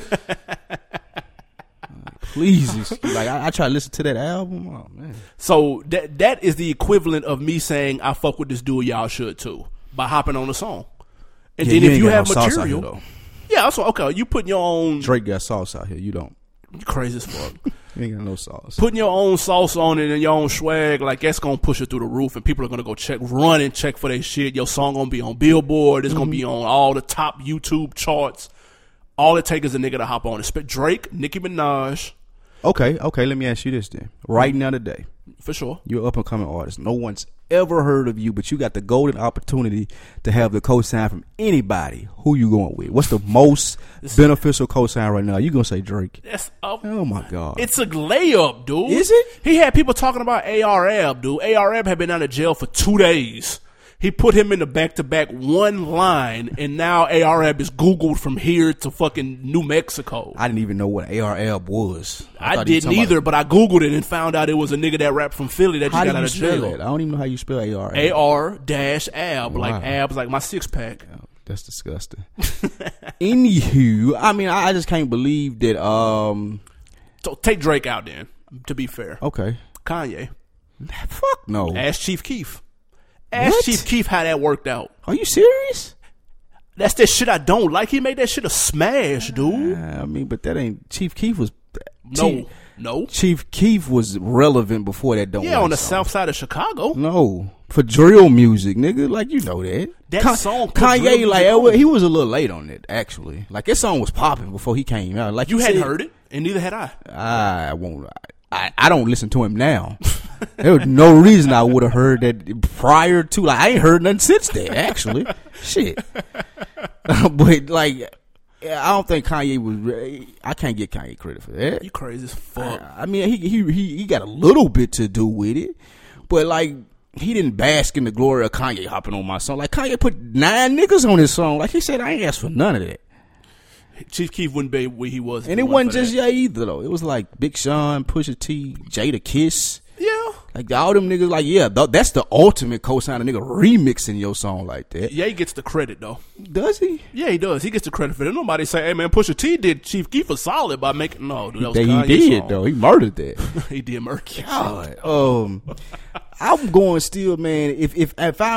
Please, like I try to listen to that album. Oh man, So that is the equivalent of me saying I fuck with this dude. Y'all should too by hopping on the song. And Yeah, then you if ain't you got have no sauce out material, here, though. yeah, that's what, okay. You putting your own Drake got sauce out here. You don't. you crazy as fuck. You ain't got no sauce. Putting your own sauce on it and your own swag, like that's gonna push it through the roof, and people are gonna go run and check for their shit. Your song gonna be on Billboard. It's gonna be on all the top YouTube charts. All it takes is a nigga to hop on it. Drake, Nicki Minaj, Okay. Let me ask you this then. Right now today, for sure. you're an up and coming artist. No one's ever heard of you, but you got the golden opportunity to have the cosign from anybody. Who you going with? What's the most beneficial cosign right now? You gonna say Drake? That's Oh my God. It's a layup, dude. Is it? He had people talking about AR-Ab, dude. AR-Ab had been out of jail for 2 days. He put him in the back-to-back one line, and now AR-Ab is Googled from here to fucking New Mexico. I didn't even know what AR-Ab was. I thought he was didn't talking either, about- but I Googled it and found out it was a nigga that rapped from Philly that just How do got out you of spell jail. it? I don't even know how you spell AR. AR-Ab, like Wow. abs, like my six-pack. That's disgusting. Anywho, I mean, I just can't believe that. So take Drake out then. To be fair, Okay. Kanye. Fuck no. Ask Chief Keef. Ask What? Chief Keef how that worked out. Are you serious? That's that shit I don't like. He made that shit a smash, dude. I mean, but that ain't Chief Keef was. No. Chief Keef was relevant before that. Don't Yeah, like on the song. south side of Chicago. No, for drill music, nigga. Like, you know that. That song put drill Kanye, music like, on. he was a little late on it, actually. Like, that song was popping before he came out. Like, You hadn't said, heard it, and neither had I. I won't. I don't listen to him now. There was no reason I would have heard that prior to. Like, I ain't heard nothing since then, actually. Shit. But, like, I don't think Kanye was. I can't get Kanye credit for that. You crazy as fuck. I mean, he got a little bit to do with it, but like, he didn't bask in the glory of Kanye hopping on my song. Like, Kanye put 9 niggas on his song. Like, he said, I ain't asked for none of that. Chief Keef wouldn't be where he was. if And it wasn't wasn't for just that. Ye either, though. It was like Big Sean, Pusha T, Jada Kiss. Yeah. Like, all them niggas, like, yeah, that's the ultimate cosign, a nigga remixing your song like that. Yeah, he gets the credit, though. Does he? Yeah, he does. He gets the credit for it. Nobody say, hey, man, Pusha T did Chief Keef a solid by making... No, dude, that was He Kanye's did, song. though. He murdered that. He did murky. God. I'm going still, man. If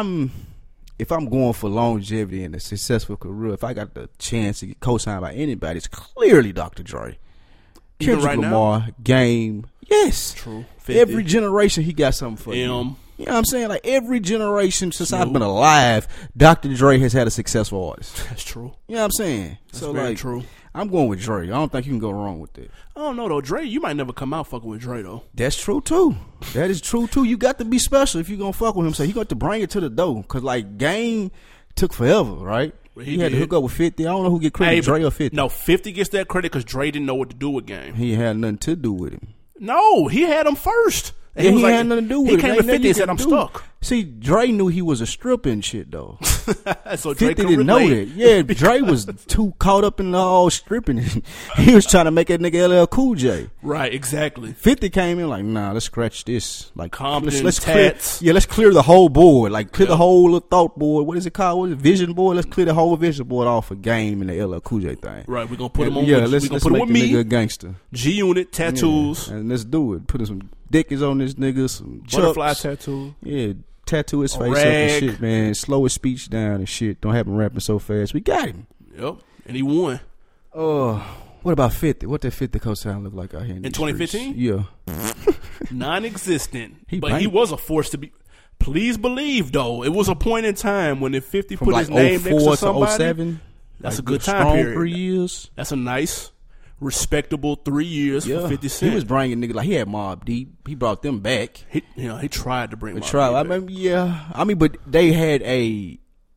I'm going for longevity and a successful career, if I got the chance to get co-signed by anybody, it's clearly Dr. Dre. Even Kendrick right now? Lamar, Game. Yes. True. 50. Every generation he got something for you. You know what I'm saying? Like, every generation since I've been alive, Dr. Dre has had a successful artist. That's true. You know what I'm saying? That's very true. I'm going with Dre. I don't think you can go wrong with that. I don't know, though. Dre, you might never come out fucking with Dre, though. That's true, too. That is true, too. You got to be special if you're going to fuck with him. So he got to bring it to the door. Because, like, Game took forever, right? He had to did. hook up with 50. I don't know who get credit, Dre or 50. No, 50 gets that credit because Dre didn't know what to do with Game. He had nothing to do with him. No, he had him first. And Yeah, was he like- had nothing to do with He it. came Ain't to nothing 50 and you said, can I'm do. stuck. See, Dre knew he was a stripper and shit, though. So Dre 50 could didn't know relate. that. Yeah, Dre was too caught up in the all stripping. He was trying to make that nigga LL Cool J. Right, exactly. 50 came in like, nah, let's scratch this. Like, Compton, let's Tats. clear. Yeah, let's clear the whole board. Like, clear the whole little thought board. What is it called? What is it? Vision board. Let's clear the whole vision board off for Game and the LL Cool J thing. Right, we're going to put him on Yeah, with, let's we gonna let's put him make with the nigga a me, gangster. G-Unit, tattoos, Yeah, and let's do it. Put some dickies on this nigga, some butterfly chucks. tattoo. Yeah, tattoo his A face up and rag. shit, man. Slow his speech down and shit. Don't have him rapping so fast. We got him. Yep, and he won. What about 50? What that 50 co-sign look like out here in these 2015? streets? Yeah. Non-existent. He But he banged. was a force to be. Please believe, though, it was a point in time when if 50 From put like his name next 04 to somebody, to 07. that's like a good time strong period. 3 years. That's a nice, respectable 3 years for 50 Cent. He was bringing niggas like he had Mobb Deep. He brought them back. He tried to bring. But Mobb Deep back. but they had they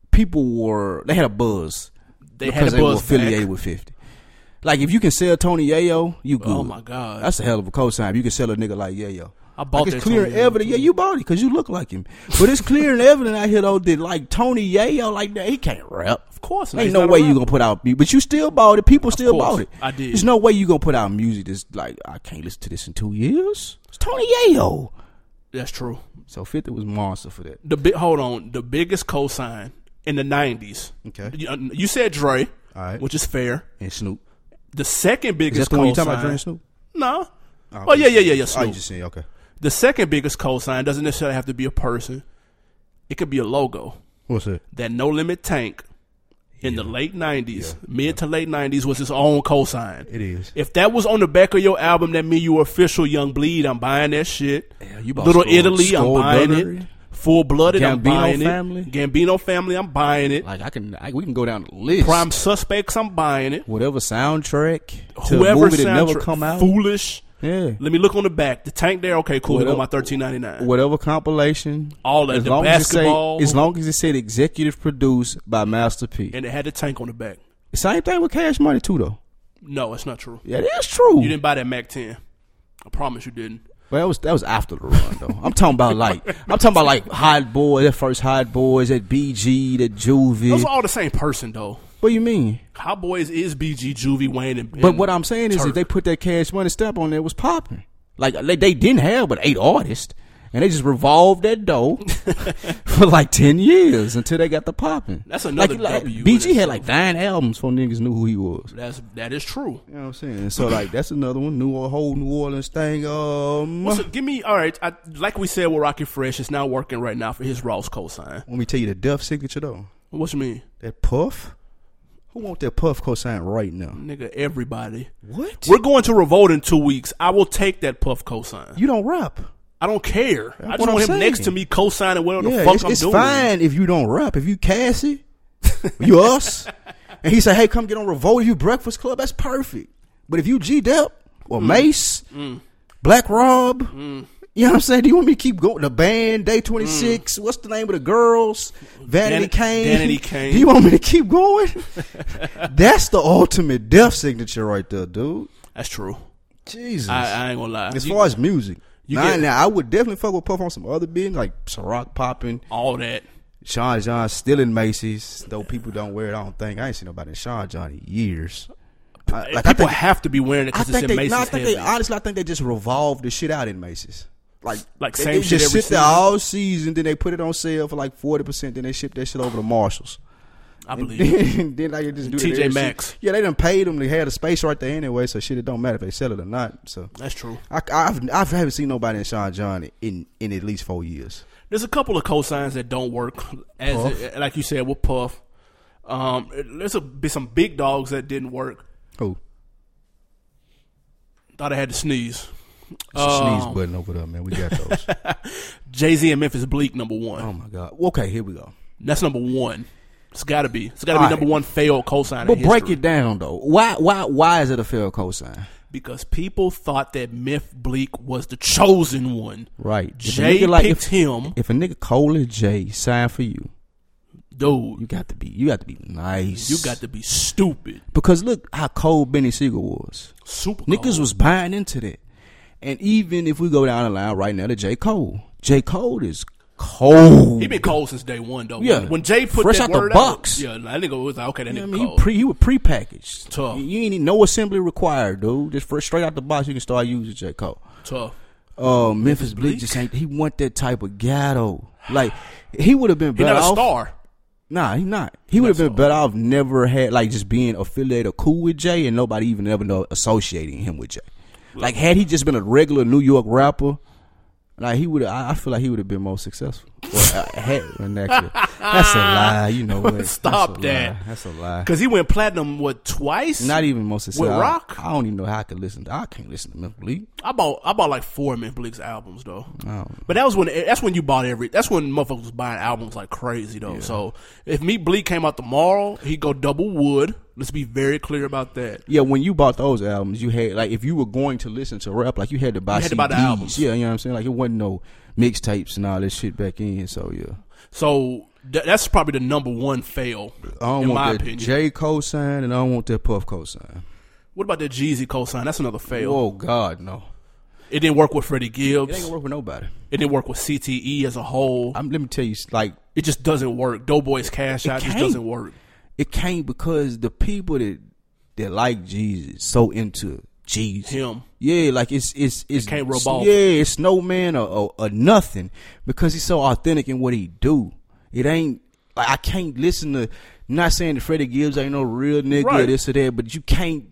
had a buzz. They had a they were buzz affiliated back. with 50. Like, if you can sell Tony Yayo, you good. Oh my God, That's a hell of a cosign. You can sell a nigga like Yayo. I bought Like, that it's clear Tony and Yayo, evident. too. Yeah, you bought it because you look like him. But it's clear and evident out here though that like Tony Yayo, like that, he can't rap. Of course, Ain't no way you gonna put out music, but you still bought it. People still course, bought it. I did. There's no way you gonna put out music that's like, I can't listen to this in 2 years. It's Tony Yayo. That's true. So 50 was monster for that. The biggest cosign in the 90s. Okay. You said Dre, All right. which is fair. And Snoop. The second Is biggest that the one you talking about, cosign. Dre and Snoop? No. Oh, Oh yeah. Oh, Snoop. you just saying, okay. The second biggest cosign doesn't necessarily have to be a person. It could be a logo. What's that? That No Limit Tank in the late 90s, mid to late 90s, was his own cosign. It is. If that was on the back of your album, that mean you were official Young Bleed. I'm buying that shit. Yeah, you bought Little Skull- Italy, I'm buying Skullduggery. it. Full Blooded, I'm Gambino buying Family. it. Gambino Family, I'm buying it. Like, we can go down the list. Prime Suspects, I'm buying it. Whatever soundtrack to a Whoever movie that never soundtrack, come out. Foolish. Yeah. Let me look on the back. The Tank there, okay, cool. Look Whatever- on my $13.99. Whatever compilation. All that, as the long basketball. as long as it said executive produced by Master P. And it had the Tank on the back. Same thing with Cash Money too, though. No, it's not true. Yeah, that's true. You didn't buy that Mac 10. I promise you didn't. Well, that was after the run though. I'm talking about like Hot Boys, that first Hot Boys, that BG, that Juvie. Those are all the same person, though. What do you mean? Hot Boys is BG, Juvie, Wayne, and But what I'm saying is, Turk. if they put that Cash Money stamp on there, it was popping. Like they didn't have but 8 artists, And they just revolved that dough for like 10 years until they got the popping. That's another W. BG had like 9 albums before niggas knew who he was. That is true. You know what I'm saying? So like that's another one. Whole New Orleans thing. Give me all right. Like we said with Rocky Fresh, it's not working right now for his Ross cosign. Let me tell you the death signature though. What you mean? That Puff? Who want that Puff cosign right now? Nigga, everybody. What? We're going to Revolt in 2 weeks. I will take that Puff cosign. You don't rap. I don't care. That's I just want him next to me co-signing whatever the fuck I'm doing. It's fine if you don't rap. If you Cassie, you us, and he say, hey, come get on Revolt, you Breakfast Club, that's perfect. But if you G-Dep or Mace, Black Rob, you know what I'm saying? Do you want me to keep going? The band, Day 26, what's the name of the girls? Vanity Kane. Do you want me to keep going? That's the ultimate death signature right there, dude. That's true. Jesus. I ain't gonna lie. As far as music. Now, I would definitely fuck with Puff on some other business, like Ciroc popping. All that. Sean John still in Macy's, though people don't wear it. I don't think. I ain't seen nobody in Sean John in years. People have to be wearing it because it's in Macy's. I think they just revolved the shit out in Macy's. Like same they shit just every sit there all season, then they put it on sale for like 40%, then they ship that shit over to Marshalls. I believe. And then like just do TJ Maxx. Shit. Yeah, they done paid them. They had a space right there anyway, so shit, it don't matter if they sell it or not. So that's true. I haven't seen nobody in Sean John in at least 4 years. There's a couple of cosigns that don't work, like you said with Puff. There's some big dogs that didn't work. Who? Thought I had to sneeze. Sneeze button over there, man. We got those. Jay-Z and Memphis Bleak, number one. Oh my God. Okay, here we go. That's number one. It's gotta be. It's gotta be number one failed cosign. But break it down though. Why is it a failed cosign? Because people thought that Memphis Bleak was the chosen one. Right. Jay picked him. If a nigga Cole and Jay sign for you, dude, you got to be nice. You got to be stupid. Because look how cold Benny Siegel was. Super cold. Niggas was buying into that. And even if we go down the line right now to J. Cole is cold. He been cold since day one though. Yeah. When Jay put fresh that out word the box. Out, that nigga was like, okay, that nigga cold. He was prepackaged. Tough. You ain't no assembly required, dude. Just straight out the box, you can start using J. Cole. Tough. Memphis Bleak just ain't. He want that type of ghetto. Like he would have been better. He not a star. Nah, he not. He would have been better off never had like just being affiliated or cool with Jay and nobody even ever know associating him with Jay. Like had he just been a regular New York rapper, like he would. I feel like he would have been more successful. That's a lie, you know. Stop that. That's a lie. Because he went platinum twice. Not even more successful. With Rock. I don't even know how I could listen. I can't listen to Memphis Bleak. I bought like 4 Memphis Bleak's albums though. But that's when you bought that's when motherfuckers was buying albums like crazy though. Yeah. So if Meat Bleak came out tomorrow, he'd go double wood. Let's be very clear about that. Yeah, when you bought those albums, you had like if you were going to listen to rap, like you had to buy CDs. The albums. Yeah, you know what I'm saying? Like it wasn't no mixtapes and all this shit back in. So yeah. So that's probably the number one fail. I don't want that J cosign and I don't want that Puff cosign. What about that Jeezy cosign? That's another fail. Oh God, no. It didn't work with Freddie Gibbs. It ain't gonna work with nobody. It didn't work with CTE as a whole. Let me tell you, like it just doesn't work. Doughboy's Cash Out just doesn't work. It can't because the people that like Jesus so into Jesus. Him. Yeah, like it's can't rub off. Yeah, it's no man or nothing because he's so authentic in what he do. It ain't like I can't listen to. Not saying that Freddie Gibbs ain't no real nigga or this or that, but you can't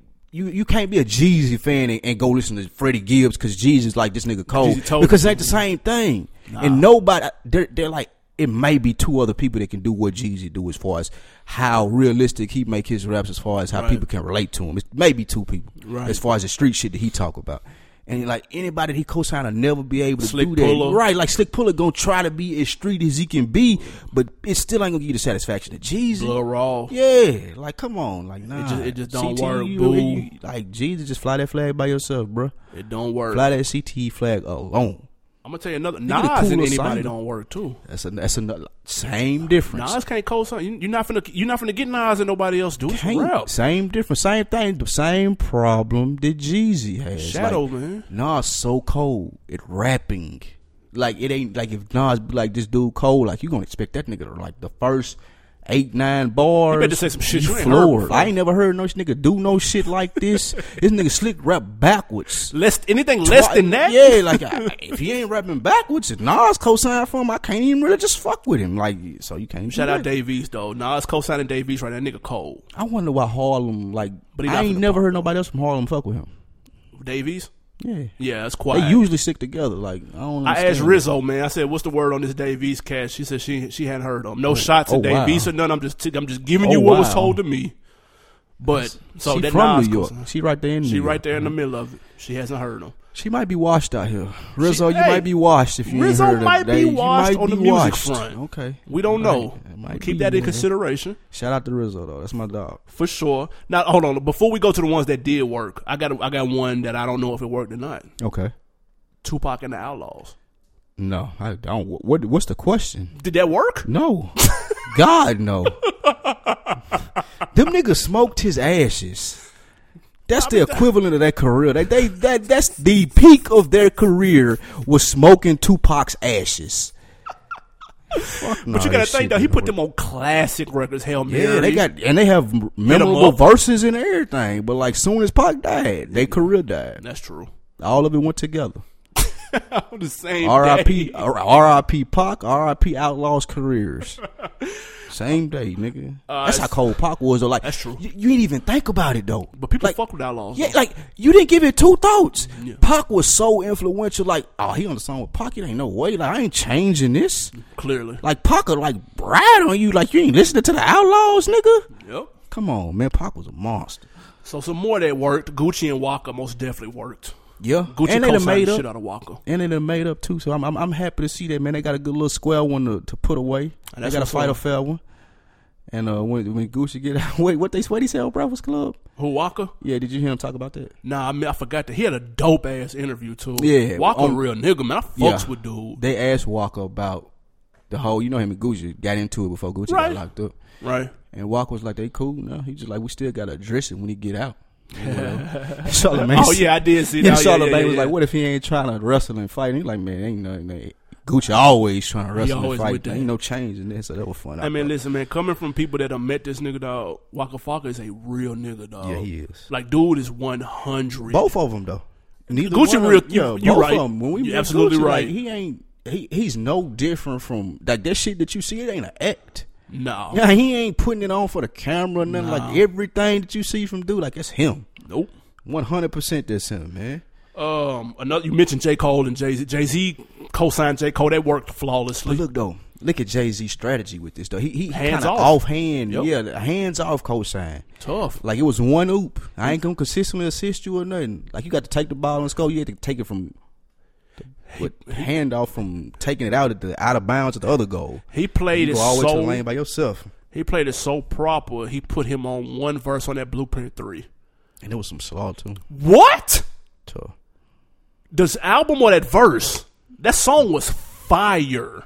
be a Jeezy fan and go listen to Freddie Gibbs because Jeezy's like this nigga cold because it ain't the same thing. Nah. And nobody they're like. It may be 2 other people that can do what Jeezy do as far as how realistic he make his raps as far as how people can relate to him. It's maybe 2 people as far as the street shit that he talk about. And like anybody that he co-sign will never be able to Slick do that. Puller. Right, like Slick Puller gonna try to be as street as he can be, but it still ain't gonna give you the satisfaction of Jeezy. Blood Raw. Yeah, like come on, like nah. It just don't CTE, work, boo. Like Jeezy, just fly that flag by yourself, bro. It don't work. Fly that CTE flag alone. I'm gonna tell you another. Nas and anybody don't work too. That's another same difference. Nas can't co-sign. You're not finna get Nas and nobody else do it. Same difference. Same thing. The same problem that Jeezy has. Shadow, man. Nas so cold at rapping. Like it ain't like if Nas be like this dude cold. Like you gonna expect that nigga to like the first 8-9 bars. You better say some shit you ain't heard floored. before. I ain't never heard no nigga do no shit like this. This nigga slick rap backwards. Anything less than that? Yeah, like if he ain't rapping backwards, if Nas co-signed for him, I can't even really just fuck with him. Like, so you can't. Shout out Dave East though. Nas co-signing Dave East right now. That nigga cold. I wonder why Harlem, like, But he I not ain't finna never pop. heard nobody else from Harlem fuck with him. Dave East? Yeah. Yeah, it's quiet. They usually stick together. Like, I don't I understand. asked Rizzo, man. I said, "What's the word on this Dave East cast?" She said she hadn't heard them. No shots at Dave wow. East or none. I'm just giving Oh, you what was wow. told to me. But so she that from Nas New York. co-sign- She right there in New She York. right there in the middle of it. She hasn't heard them. She might be washed out here. Rizzo, you hey, might be washed if you Rizzo ain't heard might of be Dave. You washed might on the be music washed. front. Okay. We don't know. Might Keep be, that in man. consideration Shout out to Rizzo though. That's my dog. for sure. Now hold on. Before we go to the ones that did work, I got one that I don't know if it worked or not. Okay. Tupac and the Outlaws. No, I don't. What's the question? Did that work? No. God, no. Them niggas smoked his ashes. That's the equivalent of their career. That's the peak of their career was smoking Tupac's ashes. Fuck no, But you gotta that think shit though, he didn't put work. them on classic records. Hail Mary. Yeah, they have Hit 'em memorable up. verses and everything. But like soon as Pac died, their career died. That's true. All of it went together. On the same R.I.P. day. R.I.P. Pac. R.I.P. Outlaws careers. Same day, nigga. That's how cold Pac was though. Like That's true. You didn't even think about it though. But people like, fuck with Outlaws. yeah, though. like you didn't give it two thoughts. Yeah. Pac was so influential. Like, oh, he on the song with Pac. It ain't no way. Like, I ain't changing this. Clearly. Like, Pac would like brag on you. Like, you ain't listening to the Outlaws, nigga. Yep. Come on, man. Pac was a monster. So some more that worked. Gucci and Waka most definitely worked. Yeah, Gucci and they done co-signed made the up. shit out of Waka. And they done made up too. So I'm happy to see that, man. They got a good little square one to put away. And They that's got to what's fight a up. fair one. And when Gucci get out, wait, what he said on Breakfast Club? Who, Waka? Yeah, did you hear him talk about that? Nah, I forgot that. He had a dope ass interview too. Yeah, Waka a real nigga, man. I fucks with dude. They asked Walker about the whole, him and Gucci got into it before Gucci Right. got locked up. Right. And Walker was like, they cool now. He just like, we still got to address it when he get out. Charlamagne. Oh yeah, I did see Yeah, that. Charlamagne was like, what if he ain't trying to wrestle and fight? And he like, man, ain't nothing. Gucci always trying to wrestle and always fight. with that. Ain't no change in this, so that was fun. I mean, listen, man. Coming from people that have met this nigga, dog, Waka Flocka is a real nigga, dog. Yeah, he is. Like, dude is 100. Both of them though. Neither Gucci one real- of them, you both right. of them. When we You're met absolutely Gucci, right. Like, he ain't. He's no different from like that shit that you see. It ain't an act. No. Yeah, he ain't putting it on for the camera. Nothing Nah. like everything that you see from dude. Like it's him. Nope. 100% that's him, man. Another, you mentioned J. Cole and Jay-Z. Jay-Z co-signed J. Cole. That worked flawlessly. But look though, look at Jay-Z's strategy with this though. He Hands kind of off. offhand, Yep. yeah, hands off cosign. Tough. Like it was one oop. I ain't gonna consistently assist you or nothing. Like you got to take the ball and score. You had to take it from hand off from taking it out at the out of bounds at the other goal. He played You it go all the way to the so. lane by yourself. He played it so proper. He put him on one verse on that Blueprint 3. And there was some slaw too. What? Tough. This album or that verse? That song was fire.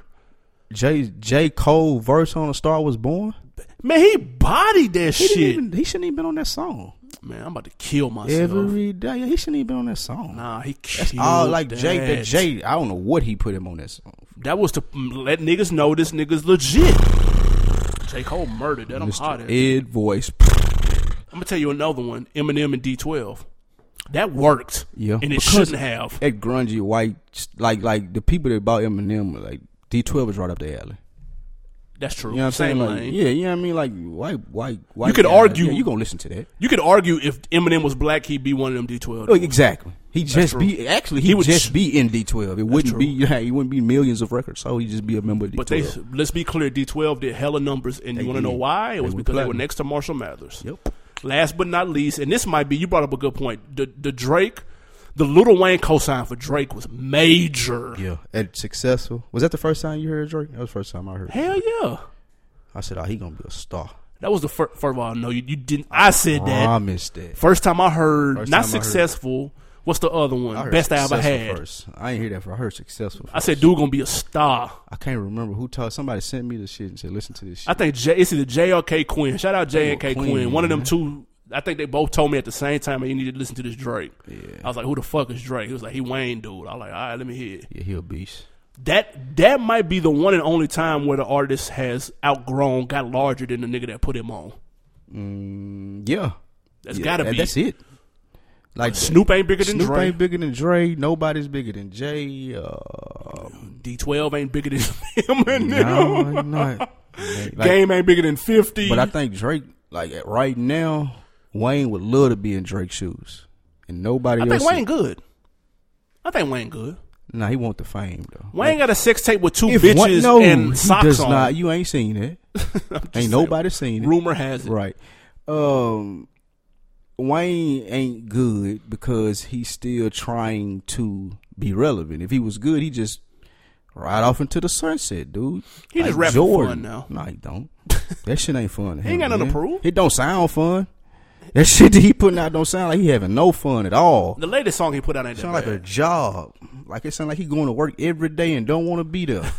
J. Cole verse on A Star Was Born. Man, he bodied that He shit. shouldn't even been on that song. Man, I'm about to kill myself. Every day. Yeah, he shouldn't even been on that song. Nah, he That's killed all like that. Jay. I don't know what he put him on that song. That was to let niggas know this nigga's legit. J. Cole murdered that. I'm hot at it. Ed voice. I'm gonna tell you another one. Eminem and D12. That worked. Yeah, And it because shouldn't have. That grungy white, like the people that bought Eminem, like D12 was right up the alley. That's true. You know what I'm Same saying? Like, lane. yeah, you know what I mean? Like white. You could guy. argue- Yeah, you gonna listen to that? You could argue if Eminem was black, he'd be one of them D12. Oh, exactly. He just true. be actually He he would just ch- be in D12. It wouldn't true. be he wouldn't be millions of records. So he'd just be a member of D12. But let's be clear, D12 did hella numbers, and They you want to know did. why? It They was were because they were platinum. next to Marshall Mathers. Yep. Last but not least, and this might be, you brought up a good point. The Drake, the Lil Wayne cosign for Drake was major. Yeah. And successful. Was that the first time you heard Drake? That was the first time I heard. Hell yeah. I said, "Oh, he gonna be a star." That was the first of all, no, you didn't. I said that. Promise that. First time I heard, First not time I heard. successful. What's the other I one? heard Best I ever successful had. First. I ain't hear that. I heard successful. First. I said, dude, gonna be a star. I can't remember who told. Somebody sent me the shit and said, "Listen to this shit." I think it's either J or K Quinn. Shout out J and K Quinn, Quinn. One of them man. two. I think they both told me at the same time, "You need to listen to this Drake." Yeah. I was like, "Who the fuck is Drake?" He was like, "He Wayne dude." I was like, "All right, let me hear it." Yeah, he a beast. That might be the one and only time where the artist has outgrown, got larger than the nigga that put him on. Yeah. That's gotta be. That's it. Like Snoop ain't bigger than Dre. Snoop ain't bigger than Dre. Nobody's bigger than Jay. D12 ain't bigger than him. No, not. Like, Game ain't bigger than 50. But I think Drake, like right now, Wayne would love to be in Drake's shoes, and nobody else. I think Wayne good. Nah, he want the fame though. Wayne got a sex tape with two bitches and socks does on. Not. You ain't seen it. Ain't nobody seen it. Rumor has it. Right. Wayne ain't good because he's still trying to be relevant. If he was good, he just ride off into the sunset, dude. He just rapping for fun now. No, he don't. That shit ain't fun to him. He ain't got nothing to prove. It don't sound fun. That shit that he putting out don't sound like he having no fun at all. The latest song he put out ain't that sound bad. like a job. Like it sound like he going to work every day and don't want to be there.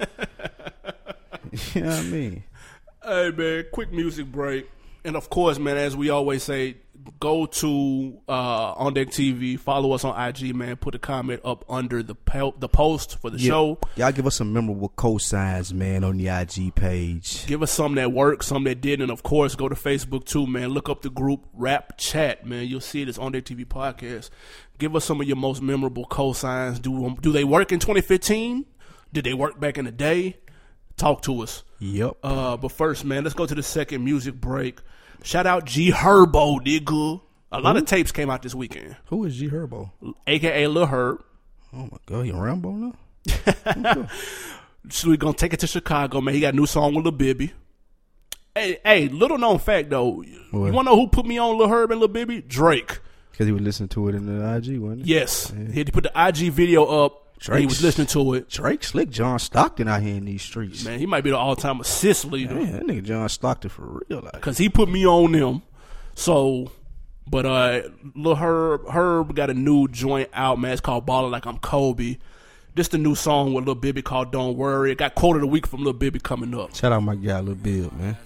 You know what I mean? Hey man, quick music break. And of course, man, as we always say, go to On Deck TV, follow us on IG, man. Put a comment up under the post for the show. Y'all give us some memorable cosigns, man, on the IG page. Give us some that worked, some that didn't, and of course, go to Facebook too, man. Look up the group Rap Chat, man. You'll see it. It's On Deck TV podcast. Give us some of your most memorable cosigns. Do they work in 2015? Did they work back in the day? Talk to us. Yep. But first, man, let's go to the second music break. Shout out G Herbo, nigga. A lot of tapes came out this weekend. Who is G Herbo? AKA Lil Herb. Oh my God, he Rambo now? So we gonna take it to Chicago, man. He got a new song with Lil Bibby. Hey, little known fact though. What? You wanna know who put me on Lil Herb and Lil Bibby? Drake. Because he was listening to it in the IG, wasn't he? Yes. Yeah. He put the IG video up. He was listening to it. Drake slick John Stockton out here in these streets. Man, he might be the all-time assist leader. Man, that nigga John Stockton for real. Because he put me on them. So, but Lil Herb got a new joint out, man. It's called Ballin' Like I'm Kobe. This the new song with Lil Bibby called Don't Worry. It got quote of the week from Lil Bibby coming up. Shout out my guy Lil Bill, man.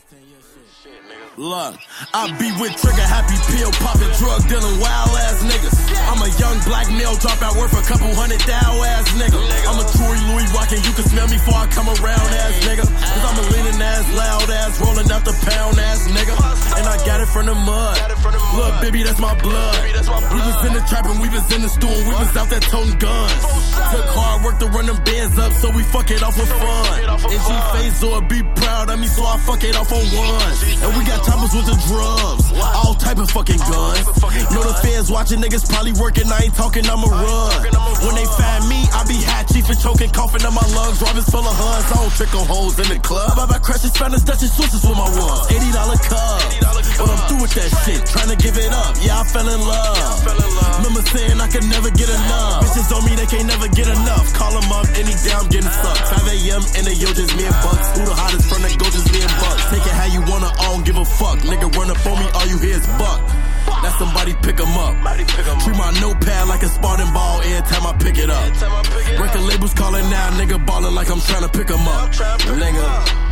Look, I be with trigger happy pill popping drug dealing wild ass niggas. I'm a young black male dropout worth a couple $100,000 ass nigga. I'm a Tory Louis rockin', you can smell me before I come around ass nigga. Cause I'm a leaning ass, loud ass, rolling out the pound ass nigga. And I got it from the mud. Look, baby, that's my blood. We was in the trap and we was in the stool, we was out there toting guns. Took hard work to run them bands up, so we fuck it off for fun. And G-Phase or be proud of me, so I fuck it off on one. And we got choppers with the drums, all type of fucking guns. Know the fans watching, niggas probably working, I ain't talking, I'ma run. When they find me, I be hat chief and choking, coughing on my lungs. Robbins full of huns, I don't trick on hoes in the club. I buy crashes, Spanish, Dutchess, Swisses with my ones. $80 cup, but I'm through with that shit, trying to give it up, yeah, I fell in love. Remember saying I could never get enough. Bitches on me, they can't never get enough. Call them up, any day I'm getting sucked. 5 a.m. and the yo, just me and Bucks. Who the hottest from the go, just me and Bucks. Take it how you wanna, I don't give a fuck. Nigga run up on me, all you hear is buck. Let somebody pick him up. Treat my notepad like a Spartan ball every time I pick it up. Record labels calling now, nigga ballin' like I'm trying to pick him up. Nigga,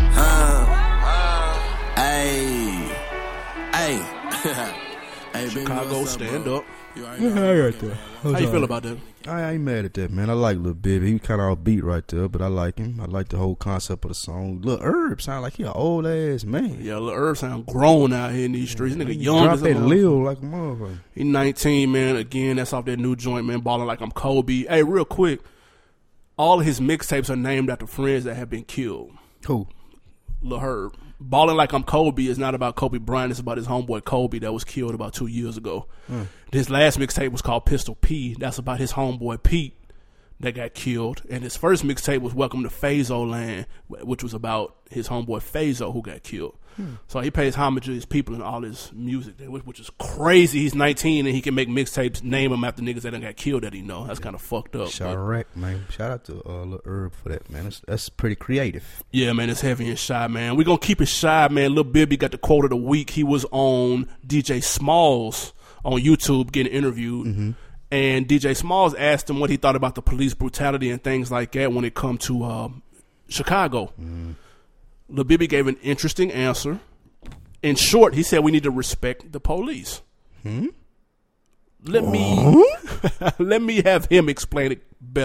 hey, Chicago, stand up. Right there. How you feel about that? I ain't mad at that, man. I like Lil Bibby. He kind of offbeat right there, but I like him. I like the whole concept of the song. Lil Herb sound like he an old ass man. Yeah, Lil Herb sound grown out here in these streets. Nigga young Drop as a that motherfucker. Lil like a motherfucker. He 19, man. Again, that's off that new joint, man. Ballin' Like I'm Kobe. Hey, real quick, all of his mixtapes are named after friends that have been killed. Who? Lil Herb. Ballin' Like I'm Kobe is not about Kobe Bryant. It's about his homeboy Kobe that was killed about 2 years ago. His last mixtape was called Pistol P. That's about his homeboy Pete that got killed. And his first mixtape was Welcome to Phazo Land, which was about his homeboy Phazo who got killed. So he pays homage to his people and all his music, which is crazy. He's 19 and he can make mixtapes, name them after niggas that done got killed that he know. That's kind of fucked up. Chirac, man. Shout out to Lil Herb for that, man. That's pretty creative. Yeah, man, it's heavy and shy, man. We're going to keep it shy, man. Lil Bibby got the quote of the week. He was on DJ Smalls on YouTube getting interviewed. And DJ Smalls asked him what he thought about the police brutality and things like that when it come to Chicago. Lil Bibby gave an interesting answer. In short, he said we need to respect the police. Let me have him explain it better.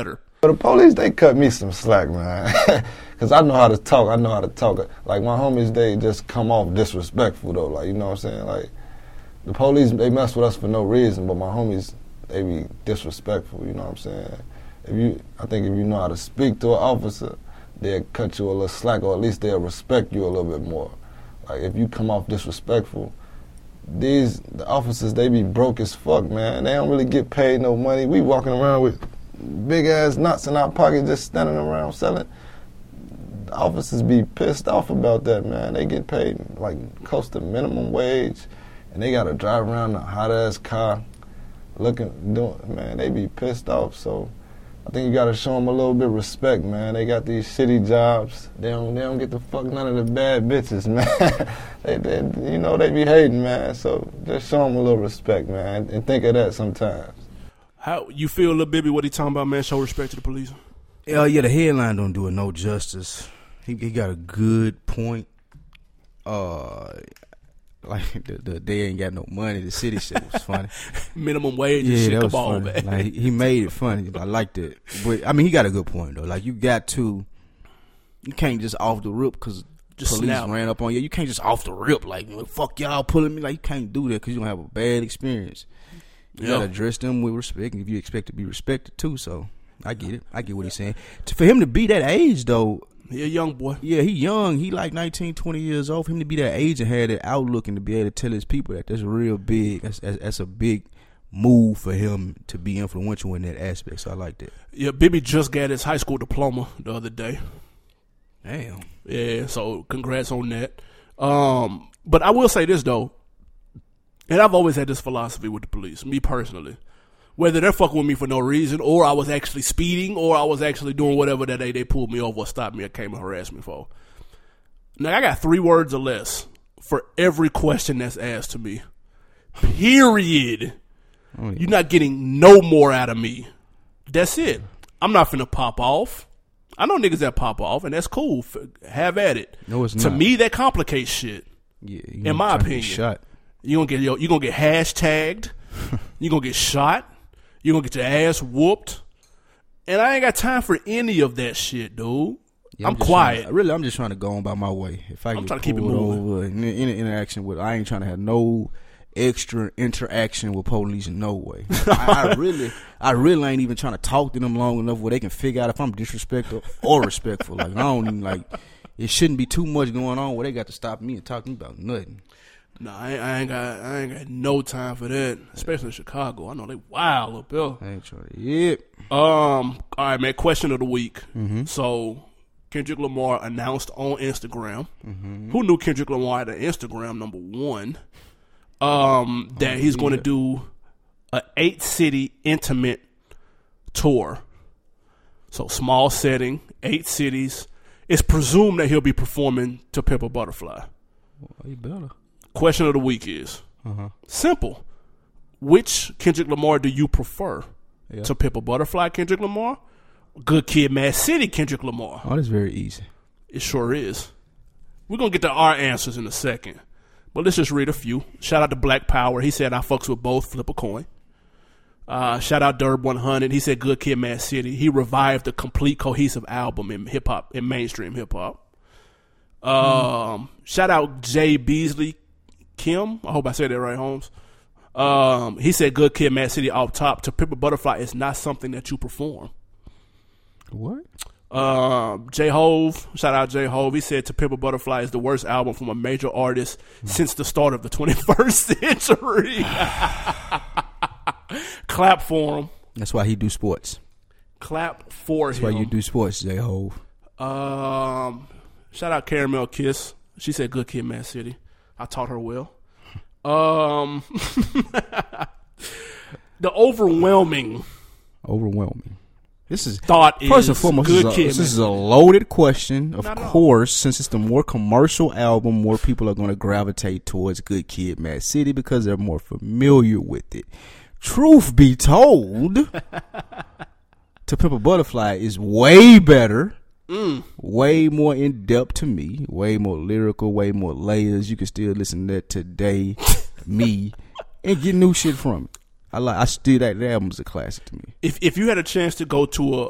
But the police, they cut me some slack, man. Because I know how to talk. Like, my homies, they just come off disrespectful, though. Like, you know what I'm saying? Like, the police, they mess with us for no reason, but my homies, they be disrespectful, you know what I'm saying? I think if you know how to speak to an officer, they'll cut you a little slack, or at least they'll respect you a little bit more. Like, if you come off disrespectful, the officers, they be broke as fuck, man. They don't really get paid no money. We walking around with big-ass nuts in our pocket just standing around selling. The officers be pissed off about that, man. They get paid, like, close to minimum wage, and they got to drive around in a hot-ass car man, they be pissed off, so I think you got to show them a little bit of respect, man. They got these shitty jobs. They don't get to fuck none of the bad bitches, man. they be hating, man. So just show them a little respect, man, and think of that sometimes. How you feel, Lil Bibby, what he talking about, man? Show respect to the police. Yeah, the headline don't do it no justice. He got a good point. Like they ain't got no money. The city shit was funny. Minimum wage and yeah, shit. That was Come on, funny. man. Like, he made it funny. I liked it. But I mean, he got a good point though. Like, you can't just off the rip because police snap. ran up on you. You can't just off the rip like, fuck y'all pulling me. Like, you can't do that because you don't have a bad experience. You gotta address them with respect, and if you expect to be respected too. So I get it. I get what he's saying. For him to be that age though. He a young boy. Yeah, he young. He like 19, 20 years old. For him to be that age and have that outlook and to be able to tell his people that's real big. That's a big move for him to be influential in that aspect. So I like that. Yeah, Bibby just got his high school diploma the other day. Damn. Yeah, so congrats on that. But I will say this though, and I've always had this philosophy with the police, me personally. Whether they're fucking with me for no reason, or I was actually speeding, or I was actually doing whatever that they pulled me over or stopped me or came and harassed me for. Now, I got 3 words or less for every question that's asked to me. Period. Oh, yeah. You're not getting no more out of me. That's it. I'm not finna pop off. I know niggas that pop off, and that's cool. Have at it. No, it's not. To me, that complicates shit. Yeah, in my opinion. Shot. You're gonna get hashtagged. You're gonna get shot. You're going to get your ass whooped. And I ain't got time for any of that shit, dude. Yeah, I'm quiet. I'm just trying to go on by my way. If I'm trying to keep it moving. In interaction with, I ain't trying to have no extra interaction with police in no way. I really ain't even trying to talk to them long enough where they can figure out if I'm disrespectful or respectful. Like, I don't even, like, it shouldn't be too much going on where they got to stop me and talk to me about nothing. No, I ain't got no time for that. Especially in Chicago. I know they wild up there. I ain't trying to. Yep. All right, man. Question of the week. Mm-hmm. So Kendrick Lamar announced on Instagram. Mm-hmm. Who knew Kendrick Lamar had an Instagram? Number one. That he's going to do a 8-city intimate tour. So small setting, 8 cities. It's presumed that he'll be performing To Pimp a Butterfly. Well, you better. Question of the week is simple. Which Kendrick Lamar do you prefer? Yeah. To Pimp a Butterfly Kendrick Lamar? Good Kid, Mad City Kendrick Lamar? Oh, that's very easy. It sure is. We're going to get to our answers in a second. But let's just read a few. Shout out to Black Power. He said, I fucks with both. Flip a coin. Shout out Derb 100. He said, Good Kid, Mad City. He revived a complete cohesive album in hip-hop, in mainstream hip-hop. Shout out Jay Beasley Kim. I hope I said that right, Holmes. He said, Good Kid, Mad City off top. To Pimp a Butterfly is not something that you perform. What? J-Hove, shout out J-Hove. He said To Pimp a Butterfly is the worst album from a major artist since the start of the 21st century. Clap for him. That's why he do sports. Clap for him. That's why you do sports, J-Hove. Shout out Caramel Kiss. She said Good Kid, Mad City. I taught her well. The overwhelming. This is thought first and foremost. This is a loaded question, of course. Since it's the more commercial album, more people are going to gravitate towards Good Kid, Mad City because they're more familiar with it. Truth be told, To Pimp a Butterfly is way better, way more in depth to me, way more lyrical, way more layers. You can still listen to that today, me, and get new shit from it. I still that album's a classic to me. If you had a chance to go to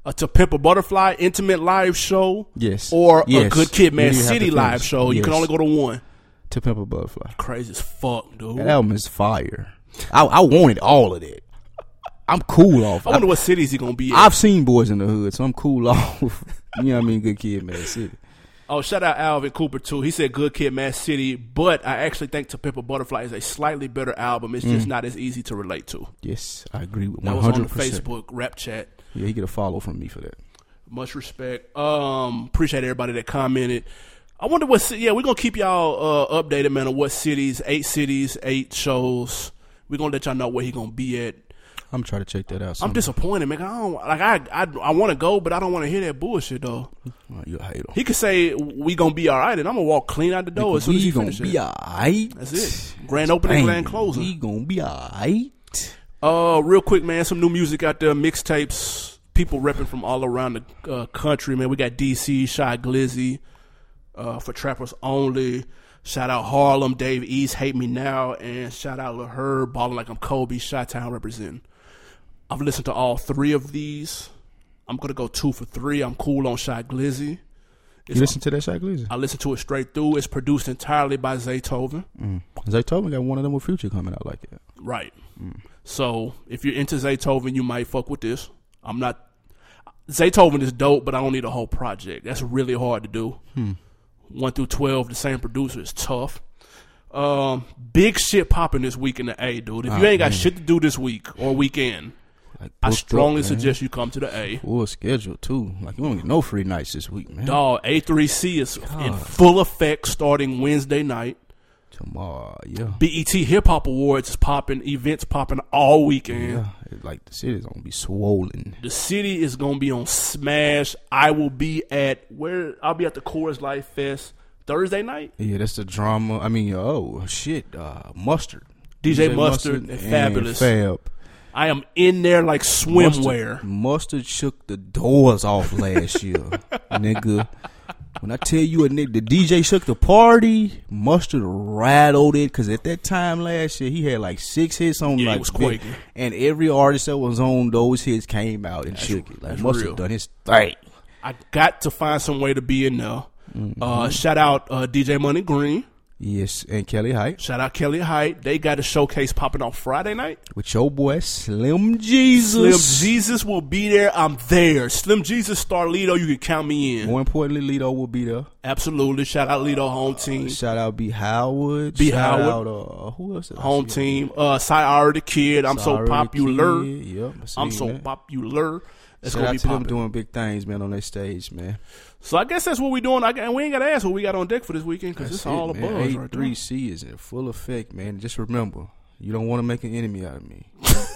To Pimp a Butterfly intimate live show, Yes. or Yes. a Good Kid, Mad You have City to live finish. show. You can Yes. only go to one. To Pimp a Butterfly. Crazy as fuck, dude. That album is fire. I wanted all of that. I'm cool off. I wonder what cities he gonna be at. I've seen Boys in the Hood, so I'm cool off. You know what I mean? Good Kid, Mad City. Oh, shout out Alvin Cooper too. He said Good Kid, Mad City, but I actually think To Pimp a Butterfly is a slightly better album. It's just not as easy to relate to. Yes, I agree with 100%. That was on the Facebook rap chat. Yeah, he get a follow from me for that. Much respect. Appreciate everybody that commented. I wonder what. Yeah, we're gonna keep y'all updated, man, on what cities. 8 shows. We're gonna let y'all know where he gonna be at. I'm trying to check that out. I'm sometime. disappointed, man. I want to go, but I don't want to hear that bullshit though. Oh, you a hater. He could say we gonna be all right, and I'm gonna walk clean out the door as soon as he We gonna finishes. be alright. That's it. Grand opening, grand closing. We gonna be alright. Real quick, man, some new music out there, mixtapes, people repping from all around the country, man. We got DC, Shy Glizzy, for Trappers Only. Shout out Harlem, Dave East, Hate Me Now, and shout out Lil Herb, Ballin' Like I'm Kobe, Chi-Town representing. I've listened to all 3 of these. I'm going to go 2 for 3. I'm cool on Shy Glizzy. You listen to that Shy Glizzy? I listened to it straight through. It's produced entirely by Zaytoven. Zaytoven got one of them with Future coming out like that. Right. So if you're into Zaytoven, you might fuck with this. I'm not. Zaytoven is dope, but I don't need a whole project. That's really hard to do. 1 through 12, the same producer, is tough. Big shit popping this week in the A, dude. If you ain't got shit to do this week or weekend, Like, I booked strongly up, man. suggest you come to the A. Full schedule too. Like you don't get no free nights this week, man. Dog, A3C is in full effect starting Wednesday night. Tomorrow, yeah. BET Hip Hop Awards is popping, events popping all weekend. Yeah, it's like the city's gonna be swollen. The city is gonna be on smash. I will be at I'll be at the Coors Light Fest Thursday night. Yeah, that's the drama. I mean, Mustard, DJ Mustard and Fabulous. Fab. I am in there like swimwear. Mustard shook the doors off last year, nigga. When I tell you the DJ shook the party, Mustard rattled it because at that time last year he had like 6 hits on Yeah, like it was quaking. and every artist that was on those hits came out and shook it. Like that's Mustard real. done his thing. I got to find some way to be in there. Shout out DJ Money Green. Yes, and Kelly Height Shout out Kelly Height. They got a showcase popping on Friday night. with your boy Slim Jesus. Slim Jesus will be there. I'm there. Slim Jesus, Star Lido, you can count me in. More importantly, Lido will be there. Absolutely. Shout out Lido home team. Shout out B Howard. B. Shout Howard. out who else? did I Home see? team. Sayara the Kid. I'm so Sorry, popular. Kid. Yep, I see I'm so that. popular. It's Shout gonna out be to them popping. doing big things, man, on that stage, man. So I guess that's what we're doing. And we ain't got to ask what we got on deck for this weekend because it's all a man. buzz right there. 3C is in full effect, man. Just remember, you don't want to make an enemy out of me.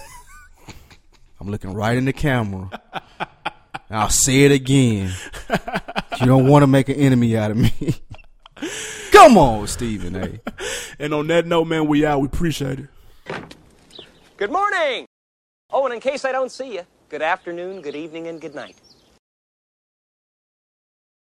I'm looking right in the camera. And I'll say it again. You don't want to make an enemy out of me. Come on, Stephen A. And on that note, man, we out. We appreciate it. Good morning. Oh, and in case I don't see you, good afternoon, good evening, and good night.